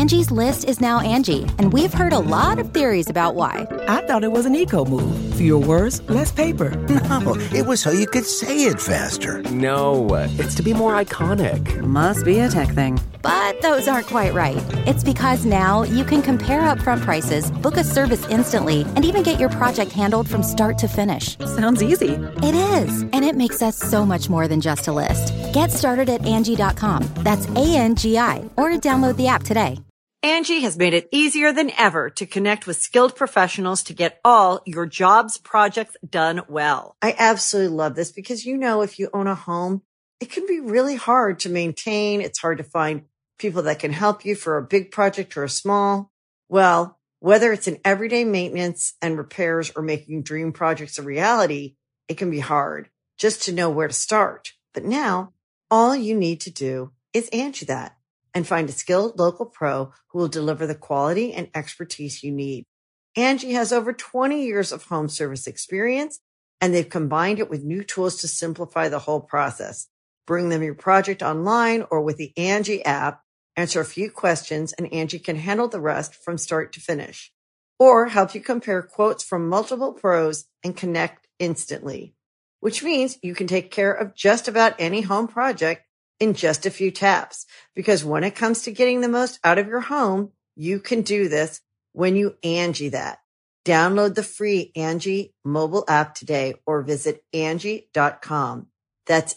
Angie's List is now Angie, and we've heard a lot of theories about why. I thought it was an eco move. Fewer words, less paper. No, it was so you could say it faster. No, it's to be more iconic. Must be a tech thing. But those aren't quite right. It's because now you can compare upfront prices, book a service instantly, and even get your project handled from start to finish. Sounds easy. It is, and it makes us so much more than just a list. Get started at Angie.com. That's ANGI, or download the app today. Angie has made it easier than ever to connect with skilled professionals to get all your jobs projects done well. I absolutely love this because, if you own a home, it can be really hard to maintain. It's hard to find people that can help you for a big project or a small. Well, whether it's in everyday maintenance and repairs or making dream projects a reality, it can be hard just to know where to start. But now all you need to do is Angie that and find a skilled local pro who will deliver the quality and expertise you need. Angie has over 20 years of home service experience, and they've combined it with new tools to simplify the whole process. Bring them your project online or with the Angie app, answer a few questions, and Angie can handle the rest from start to finish. Or help you compare quotes from multiple pros and connect instantly, which means you can take care of just about any home project in just a few taps. Because when it comes to getting the most out of your home, you can do this when you Angie that. Download the free Angie mobile app today or visit Angie.com. That's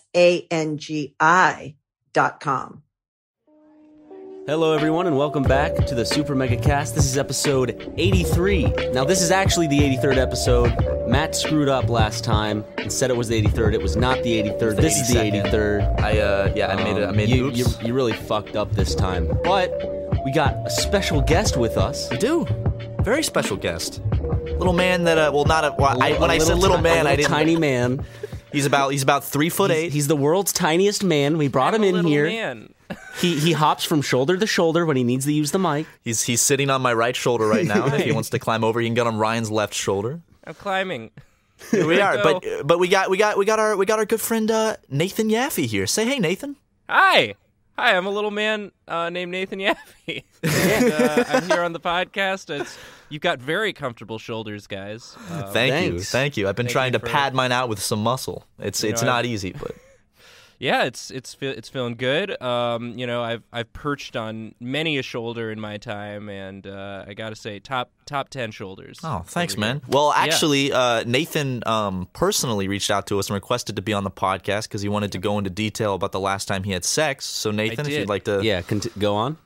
ANGI.com. Hello, everyone, and welcome back to the Super Mega Cast. This is episode 83. Now, this is actually the 83rd episode. Matt screwed up last time and said it was the 83rd. It was not the 83rd. This is the 83rd. I made an oops. You really fucked up this time. But we got a special guest with us. We do. Very special guest. Little man that, when I said little man, I didn't. Tiny man. He's about 3'8". He's the world's tiniest man. We brought him in here. Man. He hops from shoulder to shoulder when he needs to use the mic. He's sitting on my right shoulder right now. If he wants to climb over, he can get on Ryan's left shoulder. I'm climbing. Here we are, but we got our good friend Nathan Yaffe here. Say hey, Nathan. Hi, I'm a little man named Nathan Yaffe. And, I'm here on the podcast. You've got very comfortable shoulders, guys. Thank you. I've been trying to pad mine out with some muscle. It's not easy, but. Yeah, it's feeling good. I've perched on many a shoulder in my time, and I gotta say, top 10 shoulders. Oh, thanks, man. Well, actually, Nathan personally reached out to us and requested to be on the podcast because he wanted to go into detail about the last time he had sex. So, Nathan, if you'd like to, go on.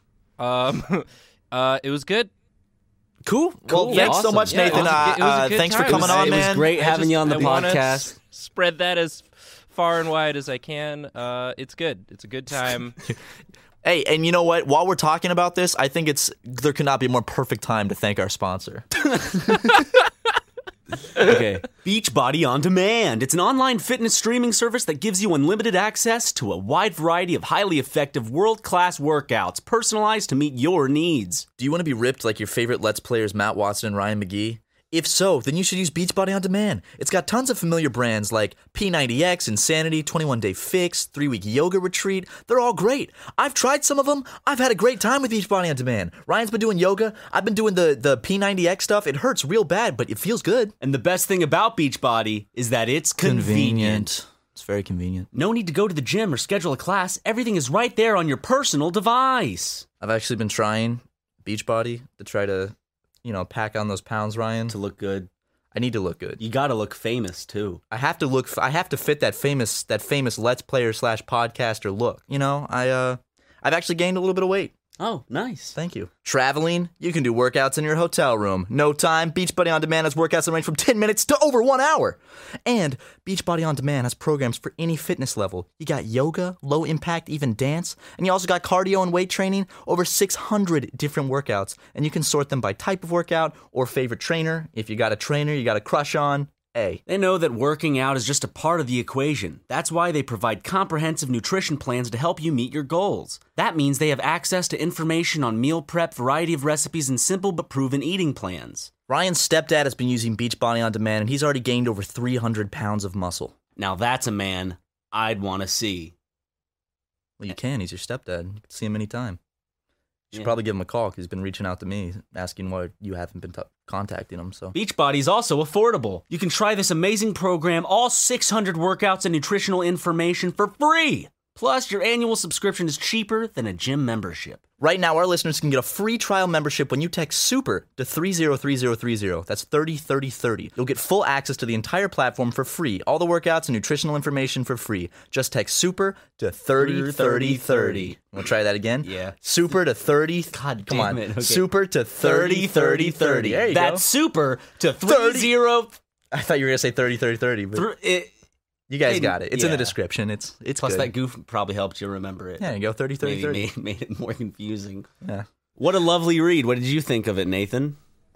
It was good. Cool. Well, thanks so much, Nathan. It was a good thanks time. for coming on, man. It was great having you on the podcast. Spread that as far and wide as I can. It's good. It's a good time. Hey, and you know what? While we're talking about this, I think there could not be a more perfect time to thank our sponsor. Okay. Beachbody On Demand. It's an online fitness streaming service that gives you unlimited access to a wide variety of highly effective world-class workouts, personalized to meet your needs. Do you want to be ripped like your favorite Let's Players Matt Watson and Ryan McGee? If so, then you should use Beachbody On Demand. It's got tons of familiar brands like P90X, Insanity, 21 Day Fix, 3-Week Yoga Retreat. They're all great. I've tried some of them. I've had a great time with Beachbody On Demand. Ryan's been doing yoga. I've been doing the P90X stuff. It hurts real bad, but it feels good. And the best thing about Beachbody is that it's convenient. It's very convenient. No need to go to the gym or schedule a class. Everything is right there on your personal device. I've actually been trying Beachbody to try to pack on those pounds, Ryan. To look good. I need to look good. You gotta look famous, too. I have to fit that famous Let's Player / podcaster look. I've actually gained a little bit of weight. Oh, nice. Thank you. Traveling? You can do workouts in your hotel room. No time? Beachbody On Demand has workouts that range from 10 minutes to over 1 hour. And Beachbody On Demand has programs for any fitness level. You got yoga, low impact, even dance. And you also got cardio and weight training, over 600 different workouts. And you can sort them by type of workout or favorite trainer. If you got a trainer you got a crush on, They know that working out is just a part of the equation. That's why they provide comprehensive nutrition plans to help you meet your goals. That means they have access to information on meal prep, variety of recipes, and simple but proven eating plans. Ryan's stepdad has been using Beachbody On Demand, and he's already gained over 300 pounds of muscle. Now that's a man I'd want to see. Well, you can. He's your stepdad. You can see him anytime. Should probably give him a call because he's been reaching out to me asking why you haven't been contacting him. So Beachbody is also affordable. You can try this amazing program, all 600 workouts and nutritional information for free. Plus, your annual subscription is cheaper than a gym membership. right now, our listeners can get a free trial membership when you text SUPER to 303030. That's 303030. You'll get full access to the entire platform for free. All the workouts and nutritional information for free. Just text SUPER to 303030. We'll try that again? Yeah. SUPER to 30. God, come on. it. Okay. SUPER to 303030. There you go. That's super to 30. I thought you were going to say 303030, but you guys got it. It's in the description. It's Plus good. that goof probably helped you remember it. Yeah, you go 303030. Maybe made it more confusing. Yeah. What a lovely read. What did you think of it, Nathan?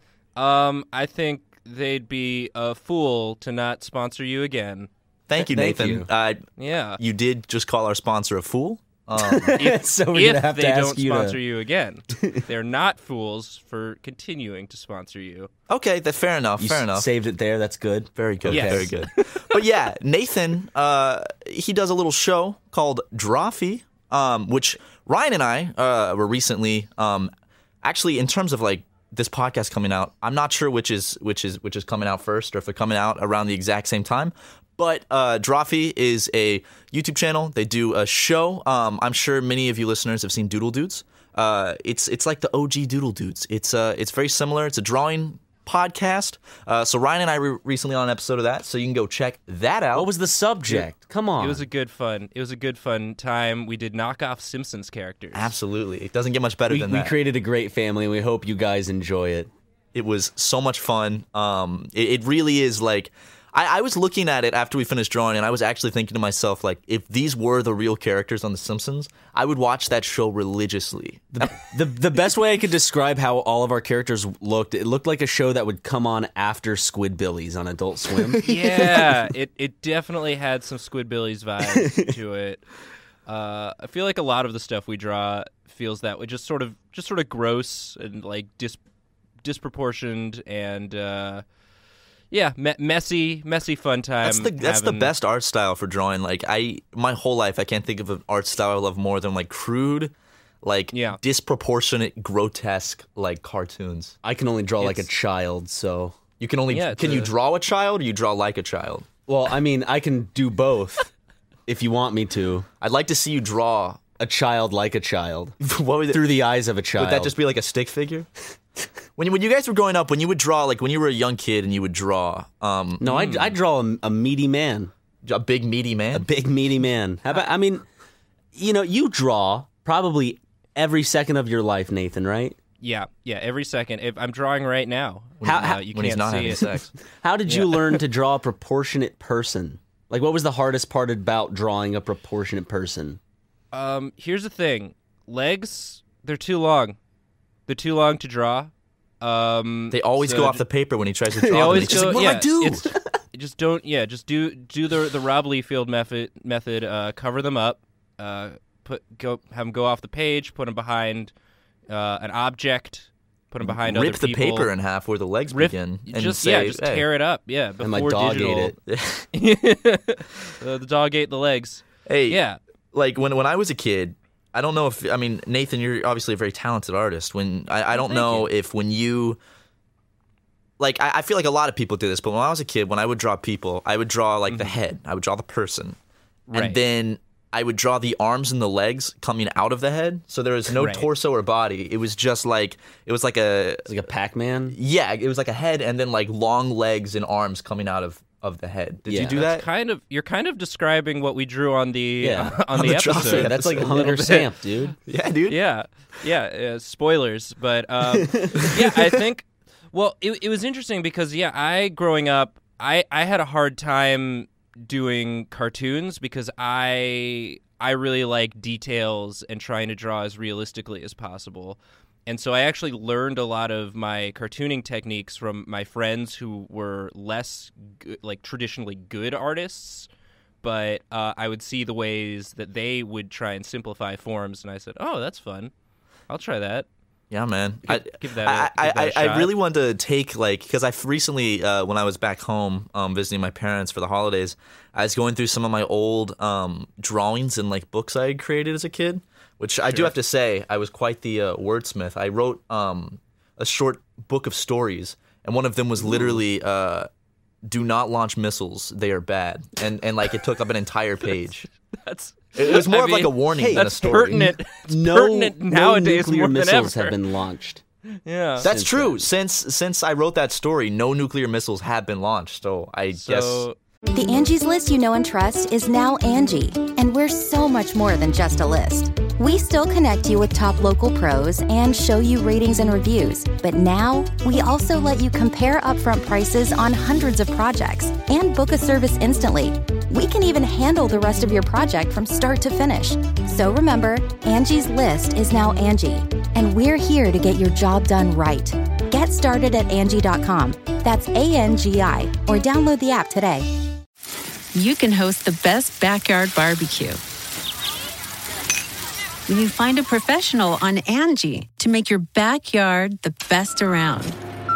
I think they'd be a fool to not sponsor you again. Thank you, Thank Nathan. you. Yeah. You did just call our sponsor a fool. So we're If gonna have they to ask don't you sponsor to... you again, they're not fools for continuing to sponsor you. Okay, fair enough. You Fair enough. saved it there. That's good. Very good. Yes. Very good. But yeah, Nathan, he does a little show called Drawfee, which Ryan and I were recently. Actually, in terms of like this podcast coming out, I'm not sure which is coming out first, or if they're coming out around the exact same time. But Drawfee is a YouTube channel. They do a show. I'm sure many of you listeners have seen Doodle Dudes. It's like the OG Doodle Dudes. It's very similar. It's a drawing podcast. So Ryan and I were recently on an episode of that, so you can go check that out. What was the subject? Come on. It was a good fun time. We did knock off Simpsons characters. Absolutely. It doesn't get much better than We that. created a great family, and we hope you guys enjoy it. It was so much fun. It really is like... I was looking at it after we finished drawing, and I was actually thinking to myself, like, if these were the real characters on The Simpsons, I would watch that show religiously. The best way I could describe how all of our characters looked, it looked like a show that would come on after Squidbillies on Adult Swim. Yeah, it definitely had some Squidbillies vibes to it. I feel like a lot of the stuff we draw feels that way, just sort of gross and like disproportioned and messy fun time. That's the best art style for drawing. Like my whole life, I can't think of an art style I love more than like crude, like disproportionate, grotesque, like cartoons. I can only draw like a child, so you can only you draw a child, or you draw like a child? Well, I mean, I can do both if you want me to. I'd like to see you draw a child like a child. What would through the eyes of a child? Would that just be like a stick figure? When you guys were growing up, when you would draw, like when you were a young kid and you would draw. No, I draw a meaty man. A big meaty man? A big meaty man. How about, I mean, you draw probably every second of your life, Nathan, right? Yeah, every second. If I'm drawing right now, when he's not having sex. How did you learn to draw a proportionate person? Like, what was the hardest part about drawing a proportionate person? Here's the thing. Legs, they're too long. They're too long to draw. They always go off the paper when he tries to draw. They always go. Like, what do I do? Just don't. Yeah, just do the Rob Liefeld method. Cover them up. Have them go off the page. Put them behind an object. Put them behind other people. Rip the paper in half where the legs begin. And just say, just tear it up. Yeah, before and my dog digital. ate it. The dog ate the legs. Hey, yeah. Like when I was a kid. I don't know if, Nathan, you're obviously a very talented artist. I don't know if when you, like, I feel like a lot of people do this, but when I was a kid, when I would draw people, I would draw, like, the head. I would draw the person. Right. And then I would draw the arms and the legs coming out of the head. So there was no torso or body. It was just like, it was like a Pac-Man? Yeah, it was like a head and then, like, long legs and arms coming out of the head. Did you do that? You're kind of describing what we drew on the on the episode. That's like Hunter Samp, dude. Yeah, dude. Yeah. Spoilers, but I think. Well, it was interesting because growing up, I had a hard time doing cartoons because I really like details and trying to draw as realistically as possible. And so I actually learned a lot of my cartooning techniques from my friends who were less traditionally good artists, but I would see the ways that they would try and simplify forms, and I said, "Oh, that's fun. I'll try that." Yeah, man. Give that a shot. I really wanted to take, because I've recently, when I was back home visiting my parents for the holidays, I was going through some of my old drawings and books I had created as a kid, which I do have to say, I was quite the wordsmith. I wrote a short book of stories, and one of them was literally "Do not launch missiles; they are bad," and like it took up an entire page. It was more of like a warning than a story. Pertinent. It's pertinent nowadays nuclear more than missiles ever. have been launched. Yeah, That's true. Since I wrote that story, no nuclear missiles have been launched. So I guess. The Angie's List you know and trust is now Angie, and we're so much more than just a list. We still connect you with top local pros and show you ratings and reviews, but now we also let you compare upfront prices on hundreds of projects and book a service instantly. We can even handle the rest of your project from start to finish. So remember, Angie's List is now Angie, and we're here to get your job done right. Get started at Angie.com. That's ANGI, or download the app today. You can host the best backyard barbecue when you find a professional on Angie to make your backyard the best around.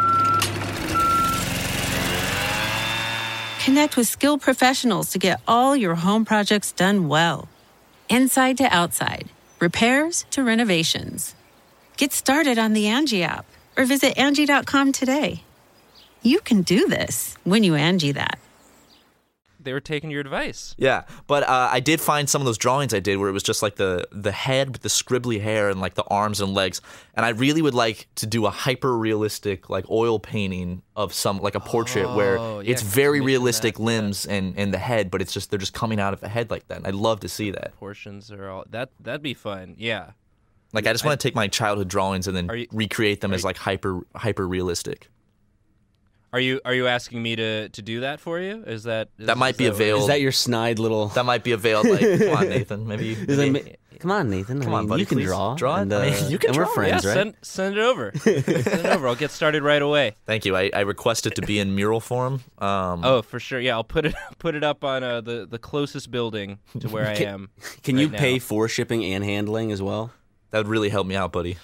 Connect with skilled professionals to get all your home projects done well. Inside to outside, repairs to renovations. Get started on the Angie app or visit Angie.com today. You can do this when you Angie that. They were taking your advice. Yeah, but I did find some of those drawings I did where it was just like the head with the scribbly hair and like the arms and legs. And I really would like to do a hyper-realistic like oil painting of some, like a portrait where it's very realistic limbs and the head, but it's just they're just coming out of the head like that. And I'd love to see that. Portions are all that'd be fun. Yeah. Like I just want to take my childhood drawings and then recreate them as like hyper-realistic. Are you asking me to do that for you? Is that might be a veiled? Is that your snide little? That might be a veiled. Like, come on, Nathan. Maybe. Come on, Nathan. Come on, buddy. You can please. draw. Draw it. And, I mean, you can and draw. we're friends, yeah, right? Send it over. Send it over. I'll get started right away. Thank you. I request it to be in mural form. Oh, for sure. Yeah, I'll put it up on the closest building to where I am. Can you pay for shipping and handling as well? That would really help me out, buddy.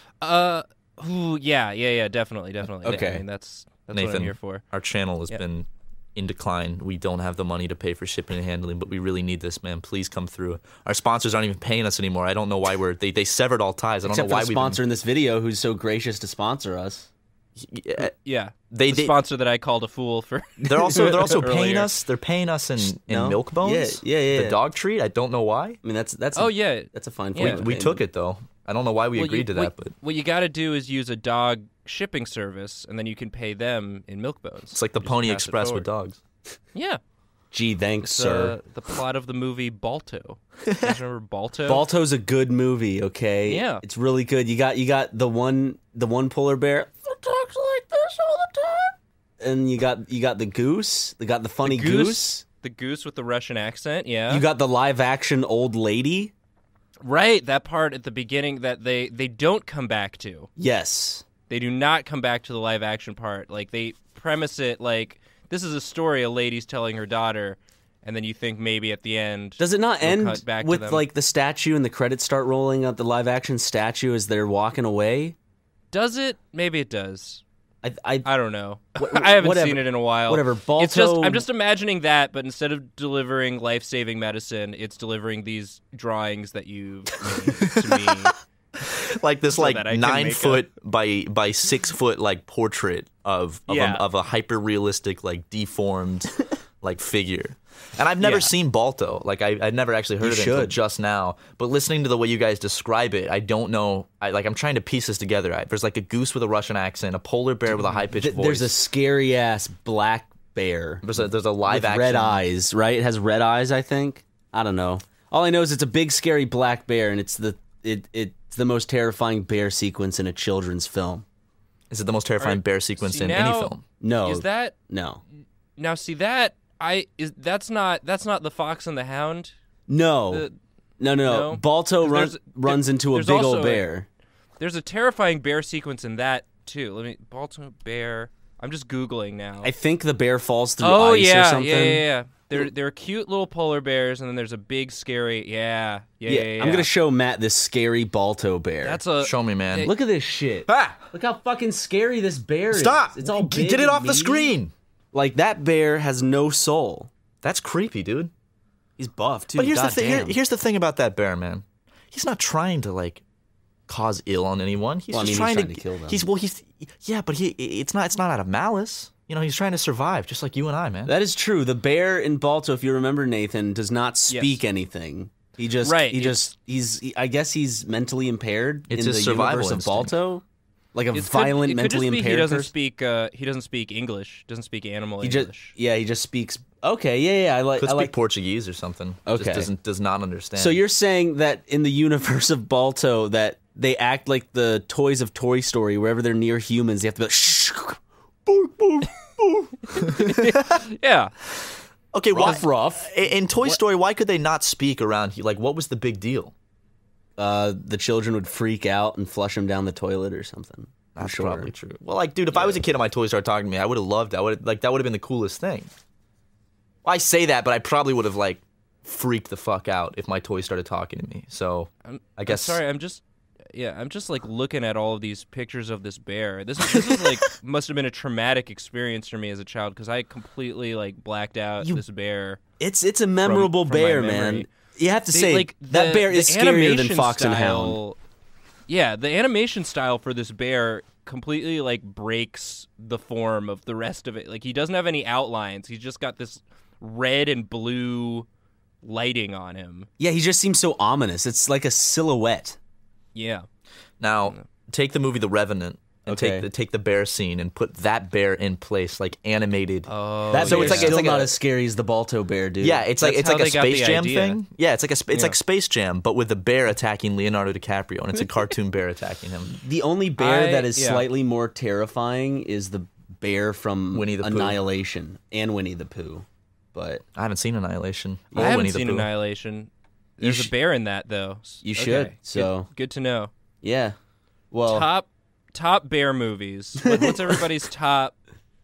Yeah, definitely. Okay. I mean, that's Nathan, what I'm here for. Our channel has been in decline. We don't have the money to pay for shipping and handling, but we really need this, man. Please come through. Our sponsors aren't even paying us anymore. I don't know why they severed all ties. I don't Except know why for the sponsor in this video who's so gracious to sponsor us. Yeah, the sponsor that I called a fool for. They're also paying earlier. us. They're paying us in No? milk bones. Yeah. The dog treat. I don't know why. I mean, that's Oh, yeah. that's a fine. Yeah. form. We took it though. I don't know why we agreed to that, but what you got to do is use a dog shipping service, and then you can pay them in milk bones. it's like the Just Pony pass it Express with forward. dogs. Yeah. Gee, thanks, It's sir. the plot of the movie Balto. You guys remember Balto? Balto's a good movie. Okay. Yeah. It's really good. You got the one polar bear that talks like this all the time, and you got the goose. They got the funny goose. The goose with the Russian accent. Yeah. You got the live action old lady. Right, that part at the beginning that they don't come back to. Yes. They do not come back to the live action part. Like, they premise it like this is a story a lady's telling her daughter, and then you think maybe at the end. Does it not we'll end cut back to with them. like the statue and the credits start rolling up, the live action statue as they're walking away? Does it? Maybe it does. I don't know. I haven't whatever. seen it in a while. Whatever. It's just Balto- I'm just imagining that, but instead of delivering life-saving medicine, it's delivering these drawings that you to me. Like this, So like that I can 9 make foot by 6 foot like portrait of a hyper realistic like deformed like figure. And I've never seen Balto. Like I'd never actually heard of it until just now. But listening to the way you guys describe it, I don't know. I'm trying to piece this together. There's like a goose with a Russian accent, a polar bear with a high pitched voice. There's a scary ass black bear. There's a live with action red eyes, right? It has red eyes, I think. I don't know. All I know is it's a big scary black bear, and it's the most terrifying bear sequence in a children's film. Is it the most terrifying bear sequence in any film? No. Is that No. now? See that that's not the Fox and the Hound. No. No. Balto runs into a there's big also old bear. There's a terrifying bear sequence in that too. Balto bear. I'm just Googling now. I think the bear falls through Oh ice or something. yeah. They're cute little polar bears, and then there's a big scary. Yeah. I'm gonna show Matt this scary Balto bear. That's a Show me, man. Look at this shit. Ah! Look how fucking scary this bear Stop! is. It's all big Get it and off the meaty. screen. Like that bear has no soul. That's creepy, dude. He's buff too. But here's the Goddamn. thing. Here's the thing about that bear, man. he's not trying to like cause ill on anyone. He's just trying to kill them. But it's not out of malice. You know, he's trying to survive, just like you and I, man. That is true. The bear in Balto, if you remember, Nathan, does not speak anything. He just, I guess he's mentally impaired in the universe of Balto. Like a violent, mentally impaired he doesn't person. He doesn't speak English. Doesn't speak animal English. He just speaks. Okay, yeah. I Could like speak Portuguese or something. Okay, does not understand. So you're saying that in the universe of Balto, that they act like the toys of Toy Story. Wherever they're near humans, they have to be like, shh, bark, bark, bark. Yeah. Okay, rough. In Toy Story, why could they not speak around? Like, what was the big deal? The children would freak out and flush them down the toilet or something. That's probably true. Well, like, dude, if I was a kid and my toys started talking to me, I would have loved that. That would have been the coolest thing. Well, I say that, but I probably would have like freaked the fuck out if my toys started talking to me. So I guess. I'm just like looking at all of these pictures of this bear. This is like must have been a traumatic experience for me as a child because I completely like blacked out this bear. It's a memorable from bear, my memory. man. You have to say that bear is scarier than Fox and Hound. Yeah, the animation style for this bear completely like breaks the form of the rest of it. Like he doesn't have any outlines. He's just got this red and blue lighting on him. Yeah, he just seems so ominous. It's like a silhouette. Yeah. Now, take the movie The Revenant and take the bear scene and put that bear in place, like animated. Oh, so it's like not as scary as the Balto bear, dude. Yeah, it's like a Space Jam thing. Yeah, it's like Space Jam, but with the bear attacking Leonardo DiCaprio, and it's a cartoon bear attacking him. The only bear that is slightly more terrifying is the bear from Winnie the Pooh. Annihilation and Winnie the Pooh. But I haven't seen Annihilation. I haven't seen Annihilation. There's a bear in that though. You should. Okay. So good to know. Yeah. Well, top bear movies. What's everybody's top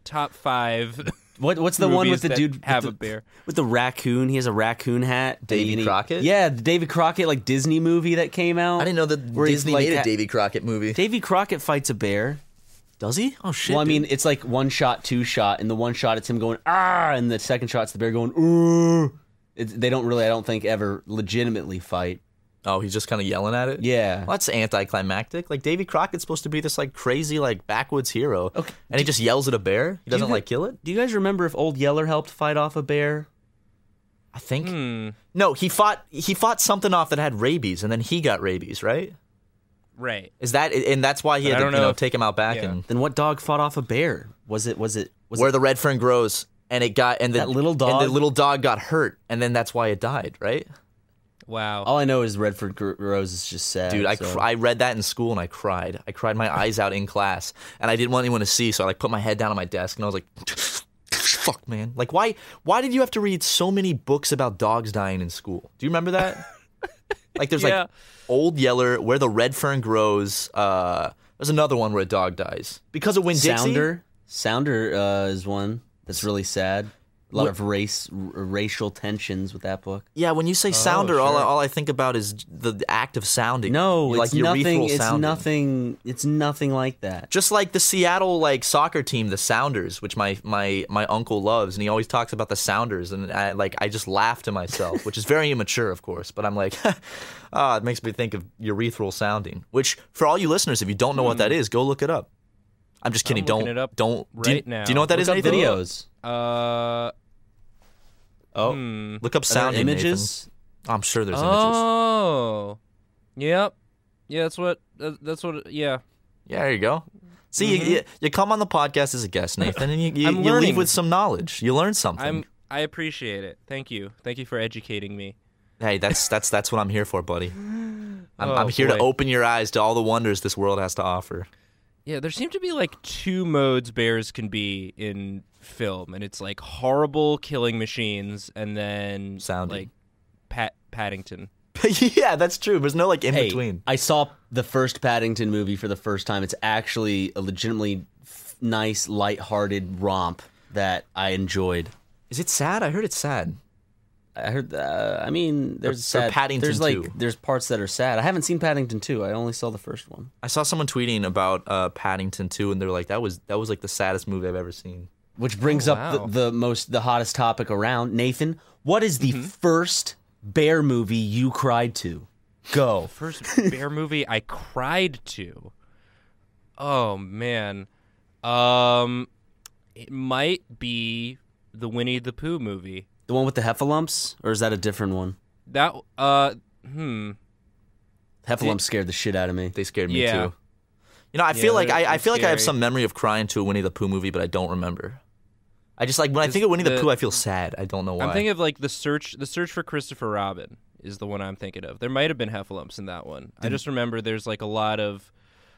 5? What's the one with the dude have a bear with the raccoon? He has a raccoon hat. Davy Crockett. Yeah, the Davy Crockett like Disney movie that came out. I didn't know that Disney made a Davy Crockett movie. Davy Crockett fights a bear. Does he? Oh shit. Well, I mean, it's like one shot, two shot. In the one shot, it's him going ah, and the second shot, it's the bear going ooh. They don't really, I don't think, ever legitimately fight. Oh, he's just kind of yelling at it? Yeah. Well, that's anticlimactic. Like, Davy Crockett's supposed to be this, like, crazy, like, backwoods hero. Okay. And he just yells at a bear? He doesn't, like, kill it? Do you guys remember if Old Yeller helped fight off a bear? I think. No, he fought something off that had rabies, and then he got rabies, right? Right. Is that, and that's why he had to, take him out back. Yeah. And then what dog fought off a bear? Was it Where the red fern grows, and it got, and that little dog? And the little dog got hurt, and then that's why it died, right? Wow. All I know is Redford Rose is just sad. Dude, I read that in school and I cried. I cried my eyes out in class, and I didn't want anyone to see, so I like put my head down on my desk and I was like, "Fuck, man! Like, why did you have to read so many books about dogs dying in school? Do you remember that? Like, there's like Old Yeller, Where the Red Fern Grows. There's another one where a dog dies because of Winn-Dixie. Sounder is one that's really sad. A lot of racial tensions with that book. Yeah, when you say sounder, sure. all I think about is the act of sounding. No, like it's nothing. It's nothing like that. Just like the Seattle soccer team, the Sounders, which my uncle loves, and he always talks about the Sounders, and I just laugh to myself, which is very immature, of course. But I'm like, it makes me think of urethral sounding. Which, for all you listeners, if you don't know what that is, go look it up. I'm just kidding. Don't. Right now. Do you know what that is? Nathan? Videos. Look up sounding images. Nathan. I'm sure there's images. Oh, yep, yeah. That's what. Yeah. Yeah, there you go. See, you come on the podcast as a guest, Nathan, and you leave with some knowledge. You learn something. I appreciate it. Thank you for educating me. Hey, that's what I'm here for, buddy. I'm here to open your eyes to all the wonders this world has to offer. Yeah, there seem to be like 2 modes bears can be in film, and it's like horrible killing machines, and then sounding like Paddington. Yeah, that's true. There's no in between. I saw the first Paddington movie for the first time. It's actually a legitimately nice, lighthearted romp that I enjoyed. Is it sad? I heard it's sad. I heard. There's sad. Paddington 2. There's parts that are sad. I haven't seen Paddington 2. I only saw the first one. I saw someone tweeting about Paddington 2, and they're like, that was like the saddest movie I've ever seen. Which brings up the hottest topic around. Nathan, what is the first bear movie you cried to? Go. First bear movie I cried to. Oh man, it might be the Winnie the Pooh movie. The one with the heffalumps, or is that a different one? That Heffalumps scared the shit out of me. They scared me Yeah. too. You know, I feel like they're I feel like I have scary. some memory of crying to a Winnie the Pooh movie, but I don't remember. I just like when I think of Winnie the Pooh, I feel sad. I don't know why. I'm thinking of like the search for Christopher Robin is the one I'm thinking of. There might have been heffalumps in that one. I just remember there's like a lot of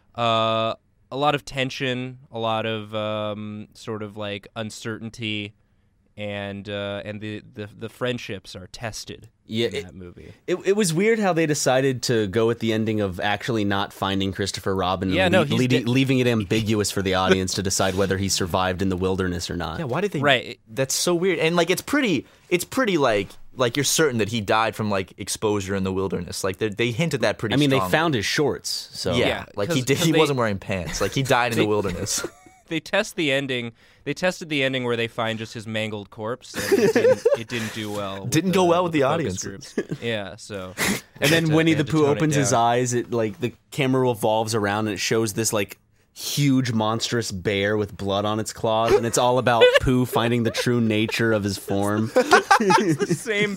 tension, a lot of sort of like uncertainty, and the friendships are tested in that movie. It was weird how they decided to go with the ending of actually not finding Christopher Robin Yeah, and no, he's dead. leaving it ambiguous for the audience to decide whether he survived in the wilderness or not. Yeah, why did they? Right. That's so weird. And like, it's pretty like you're certain that he died from like exposure in the wilderness. Like they hinted that pretty. I mean, strongly. they found his shorts, so Yeah, like he 'cause he they- wasn't wearing pants. Like he died in the wilderness. They test the ending. They tested the ending where they find just his mangled corpse. And it didn't do well. Didn't go well with the focus audience. groups. Yeah. So. And then They Winnie had the to Pooh tone it opens his down. eyes. It like the camera revolves around and it shows this like huge monstrous bear with blood on its claws, and it's all about Pooh finding the true nature of his form. The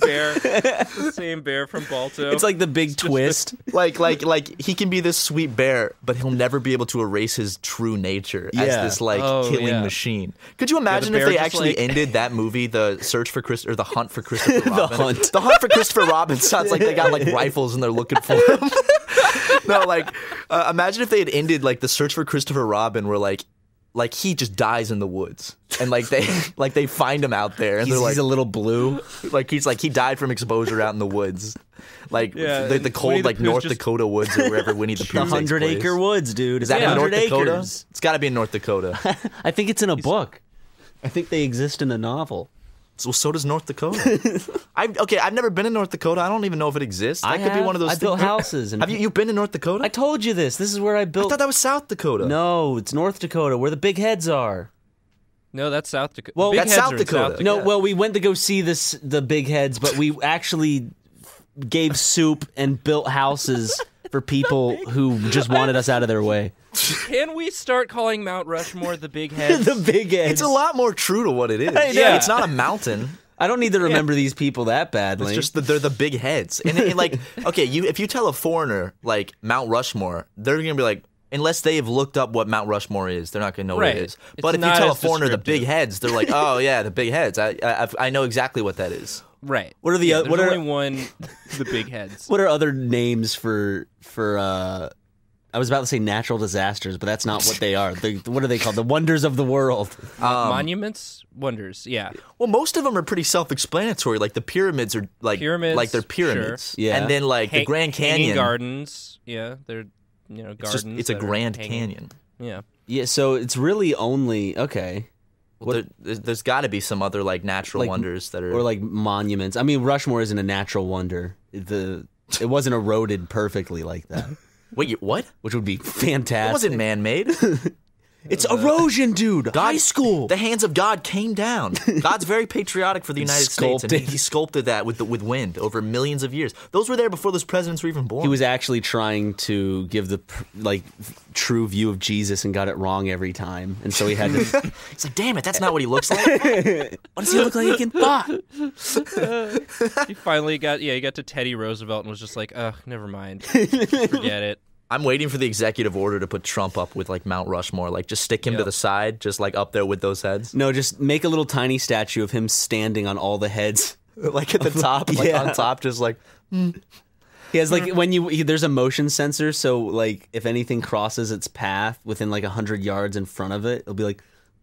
same bear from Balto. It's like the big twist. like he can be this sweet bear, but he'll never be able to erase his true nature as Yeah. this like Oh, killing yeah. machine. Could you imagine the if bear they just, actually like- ended that movie, the search for or the hunt for Christopher Robin? Hunt. The hunt for Christopher Robin sounds like they got like rifles and they're looking for him. No, like imagine if they had ended like the search for Christopher Robin, where like he just dies in the woods, and like they find him out there, and He's, they're like he's a little blue. like he died from exposure out in the woods, like Yeah, the Winnie cold the like Pooh's North just- Dakota woods or wherever Winnie the Pooh The takes 100-acre place. woods, dude. Is that in 100 North Dakota? acres. It's got to be in North Dakota. I think it's in a book. I think they exist in a novel. So does North Dakota. I've never been in North Dakota. I don't even know if it exists. That could be one of those. I built things. houses. And Have you been in North Dakota? I told you this. This is where I I built. thought that was South Dakota. No, it's North Dakota, where the big heads are. No, that's South Dakota. Well, Big that's heads South are in Dakota. No, Yeah. well, we went to go see the big heads, but we actually gave soup and built houses for people who just wanted us out of their way. Can we start calling Mount Rushmore the Big Heads? The big heads. It's a lot more true to what it is. I know. Yeah, it's not a mountain. I don't need to remember these people that badly. It's just that they're the big heads. And like, okay, if you tell a foreigner like Mount Rushmore, they're gonna be like, unless they have looked up what Mount Rushmore is, they're not gonna know what Right. it is. It's But if you not tell a as foreigner the big descriptive. heads, they're like, oh yeah, the big heads. I know exactly what that is. Right. What are the Yeah, oth- what there's are- only one, the Big Heads. What are other names for I was about to say natural disasters, but that's not what they are. What are they called? The wonders of the world. Monuments? Wonders, yeah. Well, most of them are pretty self-explanatory. Like the pyramids are like Pyramids, they're pyramids. sure. Yeah. And then like the Grand Hanging Canyon. gardens, yeah, they're It's gardens. just it's a that are Grand hanging. Canyon. Yeah. Yeah, so it's really only okay. Well, there's got to be some other like natural Like- wonders that are Or like monuments. I mean, Rushmore isn't a natural wonder. It wasn't eroded perfectly like that, Wait, what? which would be It fantastic. wasn't man-made. It's erosion, dude. High school. The hands of God came down. God's very patriotic for the United States, and sculpted. he sculpted that with wind over millions of years. Those were there before those presidents were even born. He was actually trying to give the true view of Jesus and got it wrong every time, and so he had to. He's like, damn it, that's not what he looks like. What does he look like again? Fuck. He finally got to Teddy Roosevelt and was just like, ugh, never mind. Forget it. I'm waiting for the executive order to put Trump up with like Mount Rushmore, like just stick him to Yep. the side, just like up there with those heads, No, just make a little tiny statue of him standing on all the heads. like at the top, like Yeah. on top, just like. He has like when there's a motion sensor, so like if anything crosses its path within like 100 yards in front of it, it'll be like,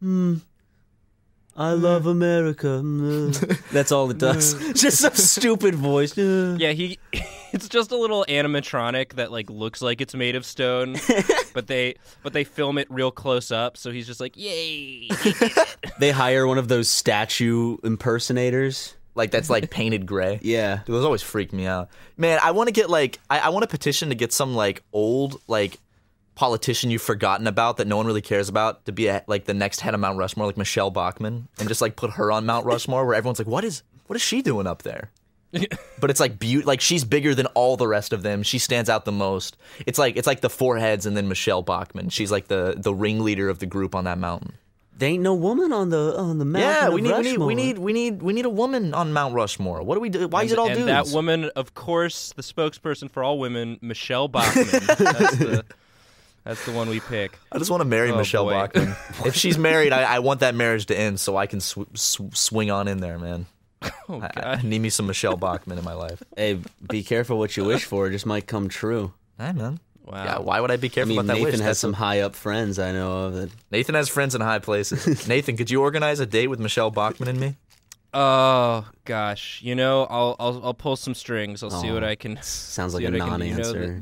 I love America. That's all it does. Just some stupid voice. Yeah, it's just a little animatronic that like looks like it's made of stone, but they film it real close up, so he's just like, yay. They hire one of those statue impersonators. Like that's like painted gray. Yeah. Dude, those always freak me out. Man, I want to get like I want a petition to get some like old like politician you've forgotten about that no one really cares about to be like the next head of Mount Rushmore, like Michelle Bachmann, and just like put her on Mount Rushmore where everyone's like, what is she doing up there? but it's like like she's bigger than all the rest of them. She stands out the most. It's like the four heads and then Michelle Bachmann. She's like the ringleader of the group on that mountain. There ain't no woman on the mountain. Yeah, of we Rushmore. need a woman on Mount Rushmore. What do we do? Why is it all dudes? And that woman, of course, the spokesperson for all women, Michelle Bachmann. That's the one we pick. I just want to marry Michelle Bachmann. If she's married, I want that marriage to end so I can swing on in there, man. Oh, God. I need me some Michelle Bachmann in my life. Hey, be careful what you wish for. It just might come true. Hey, man. Wow. Yeah, why would I be careful about that Nathan wish? has some high-up friends I know of. Nathan has friends in high places. Nathan, could you organize a date with Michelle Bachmann and me? Oh gosh, I'll pull some strings. I'll see what I can. Sounds like a non-answer.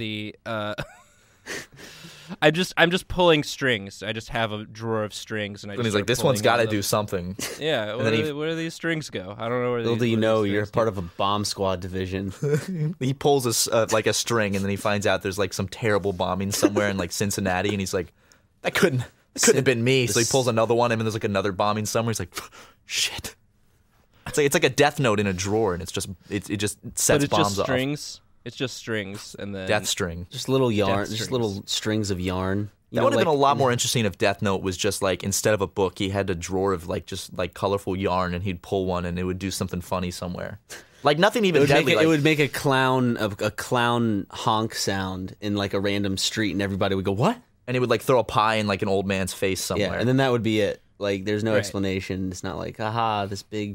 I'm just pulling strings. I just have a drawer of strings, and he's like, this one's got to do something. Yeah, where do these strings go? I don't know where. Little do you know, you're part of a bomb squad division. He pulls a string, and then he finds out there's like some terrible bombing somewhere in like Cincinnati, and he's like, that couldn't have been me. So he pulls another one, and then there's like another bombing somewhere. He's like, shit. It's like a death note in a drawer, and it just sets bombs off. Strings. It's just strings, and then death string. Just little yarn, just little strings of yarn. That would have been a lot more interesting if Death Note was just like, instead of a book, he had a drawer of like just like colorful yarn, and he'd pull one, and it would do something funny somewhere. Like nothing even deadly. It would make a clown honk sound in like a random street, and everybody would go, "What?" And it would like throw a pie in like an old man's face somewhere. Yeah, and then that would be it. Like, there's no explanation. It's not like, aha, this big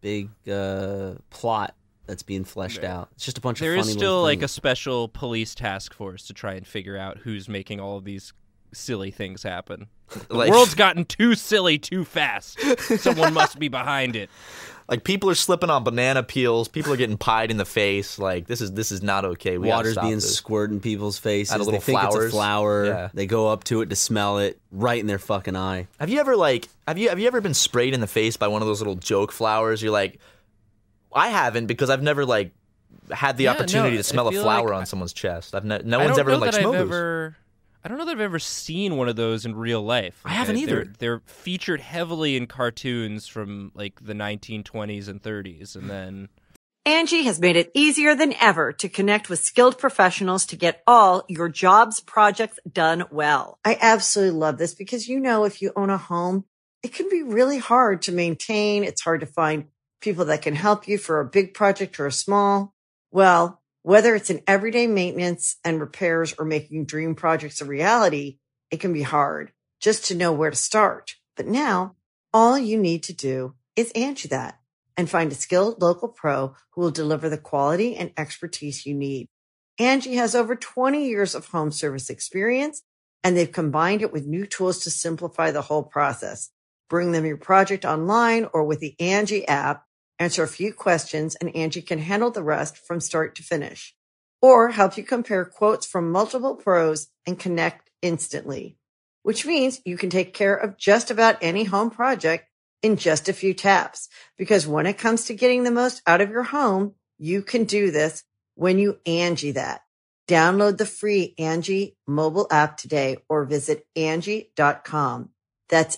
plot that's being fleshed out. It's just a bunch of funny little things. There is still like a special police task force to try and figure out who's making all of these silly things happen. The world's gotten too silly too fast. Someone must be behind it. Like, people are slipping on banana peels. People are getting pied in the face. Like, this is not okay. Water's being squirted in people's faces. Out of little they think flowers. It's a flower. Yeah. They go up to it to smell it right in their fucking eye. Have you ever been sprayed in the face by one of those little joke flowers? You're like, I haven't, because I've never like had the opportunity to smell a flower on someone's chest. No one's ever like smoked. I don't know that I've ever seen one of those in real life. I haven't either. They're featured heavily in cartoons from like the 1920s and 30s, and then Angie has made it easier than ever to connect with skilled professionals to get all your jobs projects done well. I absolutely love this because, if you own a home, it can be really hard to maintain. It's hard to find people that can help you for a big project or a small. Well, whether it's in everyday maintenance and repairs or making dream projects a reality, it can be hard just to know where to start. But now, all you need to do is Angie that and find a skilled local pro who will deliver the quality and expertise you need. Angie has over 20 years of home service experience, and they've combined it with new tools to simplify the whole process. Bring them your project online or with the Angie app. Answer a few questions, and Angie can handle the rest from start to finish. Or help you compare quotes from multiple pros and connect instantly. Which means you can take care of just about any home project in just a few taps. Because when it comes to getting the most out of your home, you can do this when you Angie that. Download the free Angie mobile app today or visit Angie.com. That's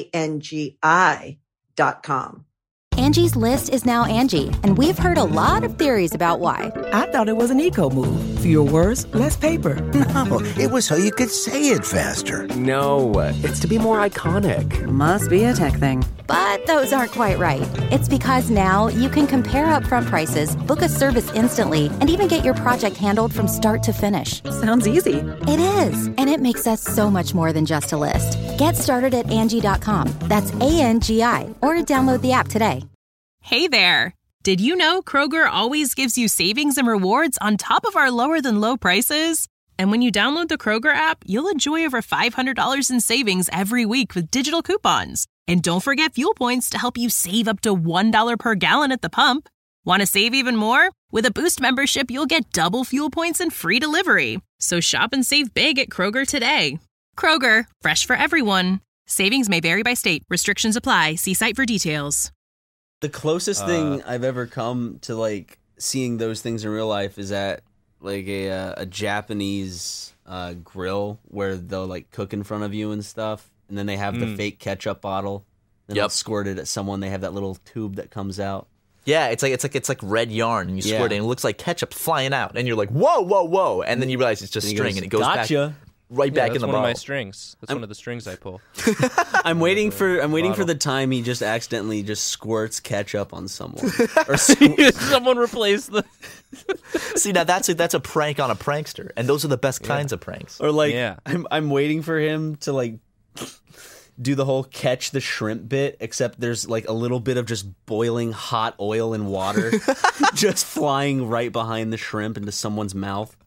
ANGI.com. Angie's List is now Angie, and we've heard a lot of theories about why. I thought it was an eco move. Fewer words, less paper. No, it was so you could say it faster. No, it's to be more iconic. Must be a tech thing. But those aren't quite right. It's because now you can compare upfront prices, book a service instantly, and even get your project handled from start to finish. Sounds easy. It is, and it makes us so much more than just a list. Get started at Angie.com. That's ANGI, or download the app today. Hey there! Did you know Kroger always gives you savings and rewards on top of our lower-than-low prices? And when you download the Kroger app, you'll enjoy over $500 in savings every week with digital coupons. And don't forget fuel points to help you save up to $1 per gallon at the pump. Want to save even more? With a Boost membership, you'll get double fuel points and free delivery. So shop and save big at Kroger today. Kroger, fresh for everyone. Savings may vary by state. Restrictions apply. See site for details. The closest thing I've ever come to like seeing those things in real life is at like a Japanese grill where they'll like cook in front of you and stuff, and then they have the fake ketchup bottle. Then they'll squirt it at someone. They have that little tube that comes out. Yeah, it's like red yarn, and you squirt it, and it looks like ketchup flying out, and you're like, whoa, whoa, whoa, and then you realize it's just string, and it goes back right back in the bottle. That's one of my strings. That's one of the strings I pull. I'm waiting for the time he just accidentally just squirts ketchup on someone, or someone replace the. See, now that's a prank on a prankster, and those are the best kinds of pranks. Or like, I'm waiting for him to like do the whole catch the shrimp bit, except there's like a little bit of just boiling hot oil and water just flying right behind the shrimp into someone's mouth.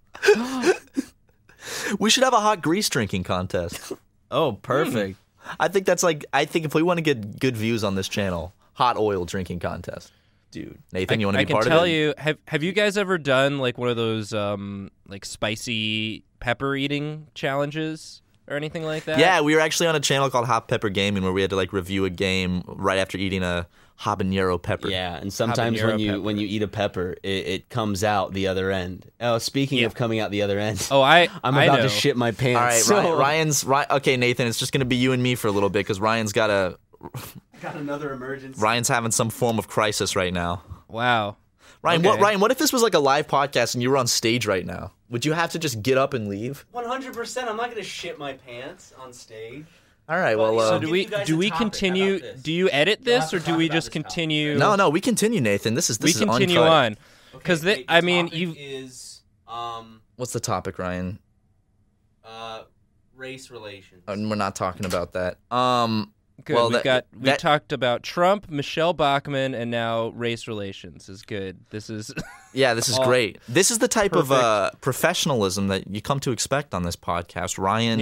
We should have a hot grease drinking contest. Oh, perfect. I think if we want to get good views on this channel, hot oil drinking contest. Dude, Nathan, you want to be part of it? I can tell you, have you guys ever done like one of those like spicy pepper eating challenges or anything like that? Yeah, we were actually on a channel called Hot Pepper Gaming where we had to like review a game right after eating a habanero pepper. Yeah, and sometimes when you eat a pepper, it comes out the other end. Oh, speaking of coming out the other end, I'm about to shit my pants. All right, okay, Nathan, it's just going to be you and me for a little bit because Ryan's got another emergency. Ryan's having some form of crisis right now. Wow. Ryan, okay. What if this was like a live podcast and you were on stage right now? Would you have to just get up and leave? 100%. I'm not going to shit my pants on stage. All right, well, so do we continue? Do you edit this, or do we just continue? No, we continue, Nathan. This is uncut. We continue on, because the you is what's the topic, Ryan? Race relations. We're not talking about that. Good. Well, we talked about Trump, Michelle Bachmann, and now race relations is good. This is this is great. This is the type of professionalism that you come to expect on this podcast. Ryan,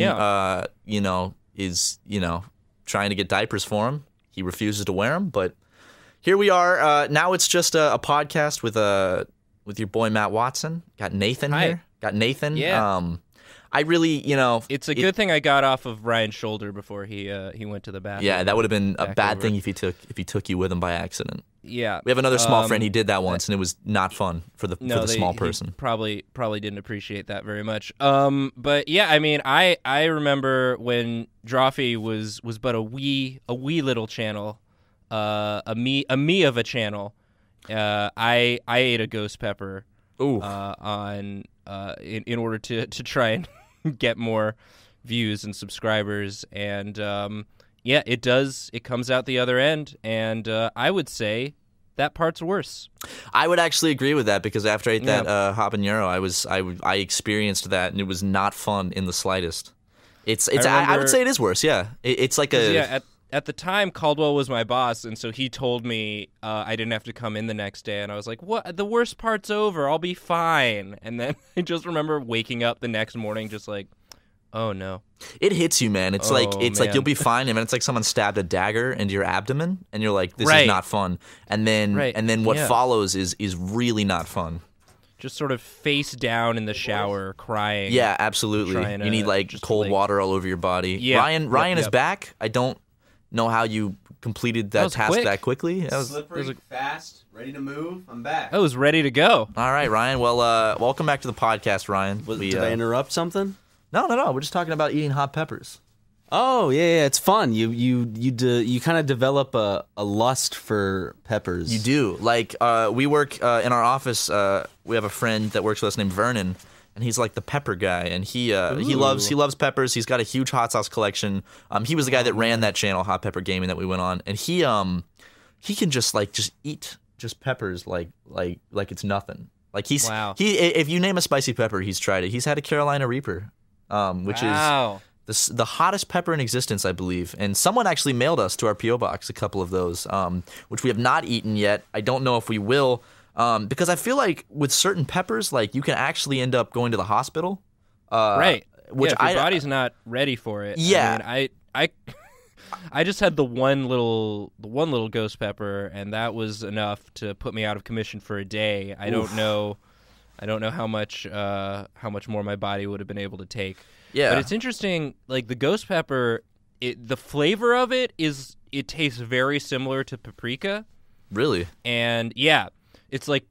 is trying to get diapers for him. He refuses to wear them, but here we are. Now it's just a podcast with your boy Matt Watson. Got Nathan here. Got Nathan. Yeah. I really, it's a good thing I got off of Ryan's shoulder before he went to the bathroom. Yeah, that would have been a bad thing if he took you with him by accident. Yeah, we have another small friend. He did that once, and it was not fun for the small person. He probably didn't appreciate that very much. But yeah, I mean, I remember when Drawfee was but a wee little channel, a me of a channel. I ate a ghost pepper. Ooh. In order to try and get more views and subscribers, and it comes out the other end, and I would say that part's worse. I would actually agree with that because after I ate that habanero, I experienced that, and it was not fun in the slightest. I would say it is worse. Yeah, it's like At the time, Caldwell was my boss, and so he told me I didn't have to come in the next day, and I was like, "What? The worst part's over. I'll be fine." And then I just remember waking up the next morning just like, oh, no. It hits you, man. It's like you'll be fine, and then it's like someone stabbed a dagger into your abdomen, and you're like, this is not fun. And then what follows is really not fun. Just sort of face down in the shower, crying. Yeah, absolutely. You need like cold water all over your body. Yeah. Ryan is back. I don't know how you completed that task that quickly. That was slippery, fast, ready to move. I'm back. I was ready to go. All right, Ryan. Well, welcome back to the podcast, Ryan. Did I interrupt something? No. We're just talking about eating hot peppers. Oh yeah, it's fun. You kind of develop a lust for peppers. You do. Like we work in our office. We have a friend that works with us named Vernon. And he's like the pepper guy, and he loves peppers. He's got a huge hot sauce collection. He was the guy that ran that channel, Hot Pepper Gaming, that we went on, and he can just eat just peppers like it's nothing. Like if you name a spicy pepper, he's tried it. He's had a Carolina Reaper, which is the hottest pepper in existence, I believe. And someone actually mailed us to our P.O. box a couple of those, which we have not eaten yet. I don't know if we will. Because I feel like with certain peppers, like you can actually end up going to the hospital. Right. Which if your body's not ready for it. Yeah. I mean, I just had the one little ghost pepper, and that was enough to put me out of commission for a day. I don't know how much more my body would have been able to take. Yeah. But it's interesting. Like the ghost pepper, the flavor of it tastes very similar to paprika. Really? And yeah. It's like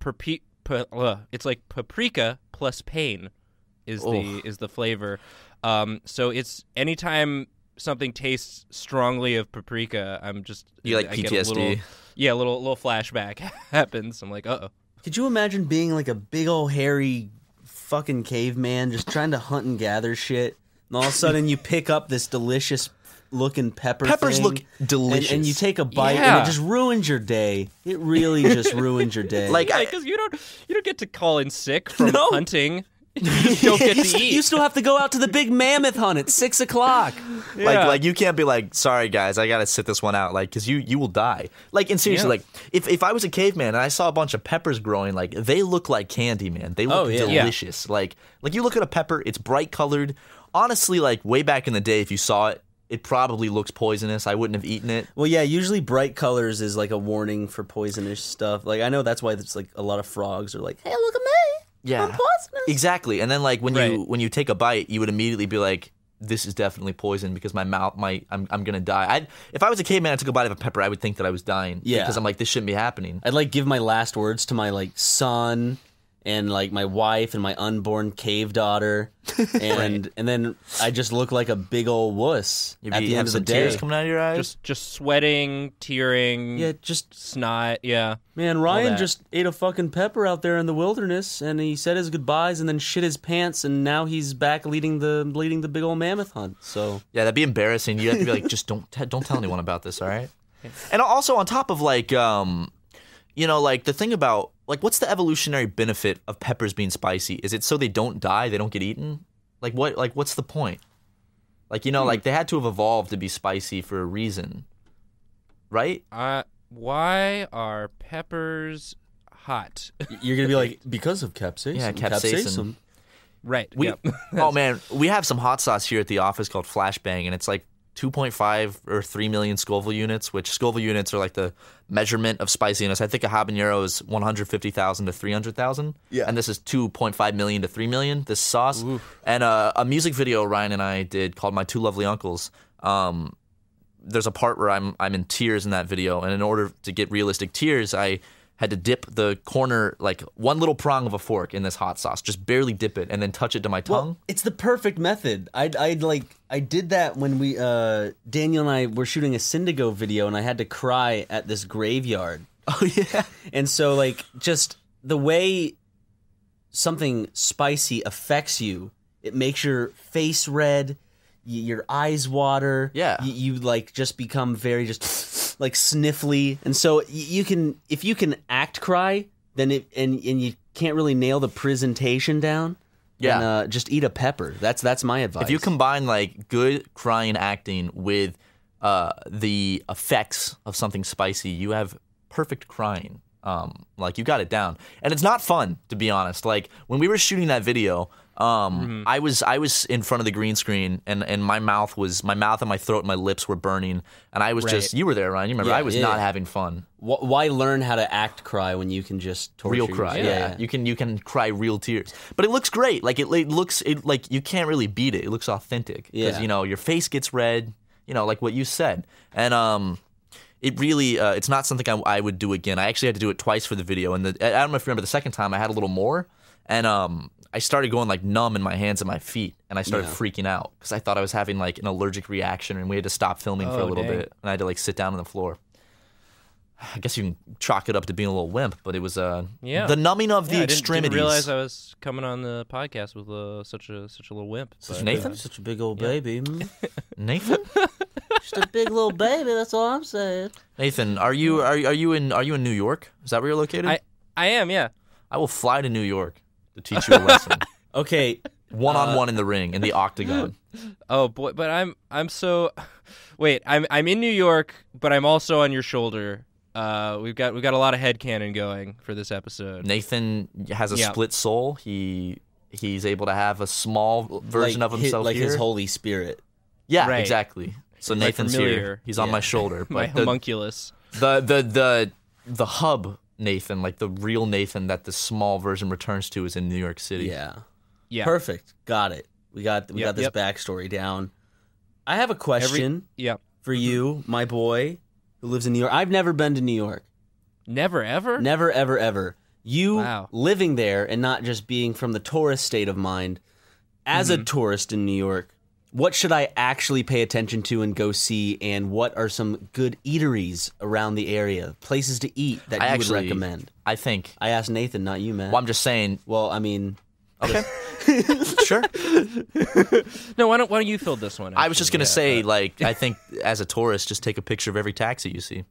paprika plus pain is the flavor. So it's anytime something tastes strongly of paprika, I'm just You like I get PTSD? a little flashback happens. I'm like, uh-oh. Could you imagine being like a big old hairy fucking caveman just trying to hunt and gather shit, and all of a sudden you pick up this delicious looking Peppers thing, look delicious. and you take a bite Yeah. and it just ruins your day. It really just ruins your day. Like, Because you don't get to call in sick from No. hunting. You just don't get to eat. You still have to go out to the big mammoth hunt at 6 o'clock. Like you can't be like, sorry guys, I gotta sit this one out, like, because you will die. Like, and seriously, like, if I was a caveman and I saw a bunch of peppers growing, like, they look like candy, man. They look delicious. Like you look at a pepper, it's bright colored. Honestly, like, way back in the day, if you saw it, it probably looks poisonous. I wouldn't have eaten it. Well, yeah, usually bright colors is like a warning for poisonous stuff. Like, I know that's why it's like a lot of frogs are like, hey, look at me. Yeah, I'm poisonous. exactly. And then, like, when Right. you take a bite, you would immediately be like, this is definitely poison because my mouth I'm gonna die. If I was a caveman and I took a bite of a pepper, I would think that I was dying. Yeah. Because I'm like, this shouldn't be happening. I'd like give my last words to my like son and like my wife and my unborn cave daughter, and then I just look like a big old wuss You'd at be- the have end of the some day. tears coming out of your eyes. just sweating, tearing, Yeah, just snot, yeah. man, Ryan that. just ate a fucking pepper out there in the wilderness, and he said his goodbyes, and then shit his pants, and now he's back leading the big old mammoth hunt. So Yeah, that'd be embarrassing. You have to be like, just don't tell anyone about this, all right? And also on top of like, like the thing about like, what's the evolutionary benefit of peppers being spicy? Is it so they don't die, they don't get eaten? Like what? Like what's the point? Like like they had to have evolved to be spicy for a reason, right? Why are peppers hot? you're gonna be like, because of capsaicin. Yeah, capsaicin. Right. We, yep. oh man, we have some hot sauce here at the office called Flashbang, and it's like 2.5 or 3 million Scoville units, which Scoville units are like the measurement of spiciness. I think a habanero is 150,000 to 300,000. Yeah. And this is 2.5 million to 3 million, this sauce. Oof. And a music video Ryan and I did called My Two Lovely Uncles. There's a part where I'm in tears in that video, and in order to get realistic tears, I had to dip the corner, like one little prong of a fork in this hot sauce, just barely dip it, and then touch it to my tongue. Well, it's the perfect method. I did that when we Daniel and I were shooting a Syndigo video, and I had to cry at this graveyard. Oh yeah. And so like just the way something spicy affects you, it makes your face red, your eyes water. Yeah. You like just become very just like sniffly, and so you can, if you can act cry, then and you can't really nail the presentation down. Yeah. Then, just eat a pepper. That's my advice. If you combine like good crying acting with the effects of something spicy, you have perfect crying. Like you got it down, and it's not fun, to be honest. Like when we were shooting that video, I was in front of the green screen, and my mouth and my throat and my lips were burning, and I was just, you were there, Ryan. You remember? Yeah, I was not having fun. Why learn how to act cry when you can just torture Real cry, yourself? yeah. You can cry real tears, but it looks great. Like it looks like you can't really beat it. It looks authentic because your face gets red. Like what you said, and it really, it's not something I would do again. I actually had to do it twice for the video, and I don't know if you remember the second time I had a little more, and I started going like numb in my hands and my feet, and I started freaking out because I thought I was having like an allergic reaction, and we had to stop filming for a little bit, and I had to like sit down on the floor. I guess you can chalk it up to being a little wimp, but it was the numbing of the extremities. I didn't realize I was coming on the podcast with such a little wimp. Nathan? Such a big old baby. Nathan? Just a big little baby, that's all I'm saying. Nathan, are you in New York? Is that where you're located? I am, yeah. I will fly to New York to teach you a lesson. Okay, one-on-one in the ring, in the octagon. Oh boy, but I'm so wait, I'm in New York, but I'm also on your shoulder. We've got a lot of headcanon going for this episode. Nathan has a split soul. He's able to have a small version of himself like here. his Holy Spirit. Yeah, right. Exactly. So He's Nathan's like here. He's on my shoulder. But my homunculus. The hub Nathan, like the real Nathan that the small version returns to, is in New York City. Yeah. Perfect. Got it. We got this backstory down. I have a question for you, my boy, who lives in New York. I've never been to New York. Never ever? Never, ever, ever. You living there and not just being from the tourist state of mind, as a tourist in New York, what should I actually pay attention to and go see, and what are some good eateries around the area, places to eat that you would recommend? I think I asked Nathan, not you, man. Well, I'm just saying. Well, I mean, okay, sure. No, why don't you fill this one? I was just gonna say, like, I think as a tourist, just take a picture of every taxi you see.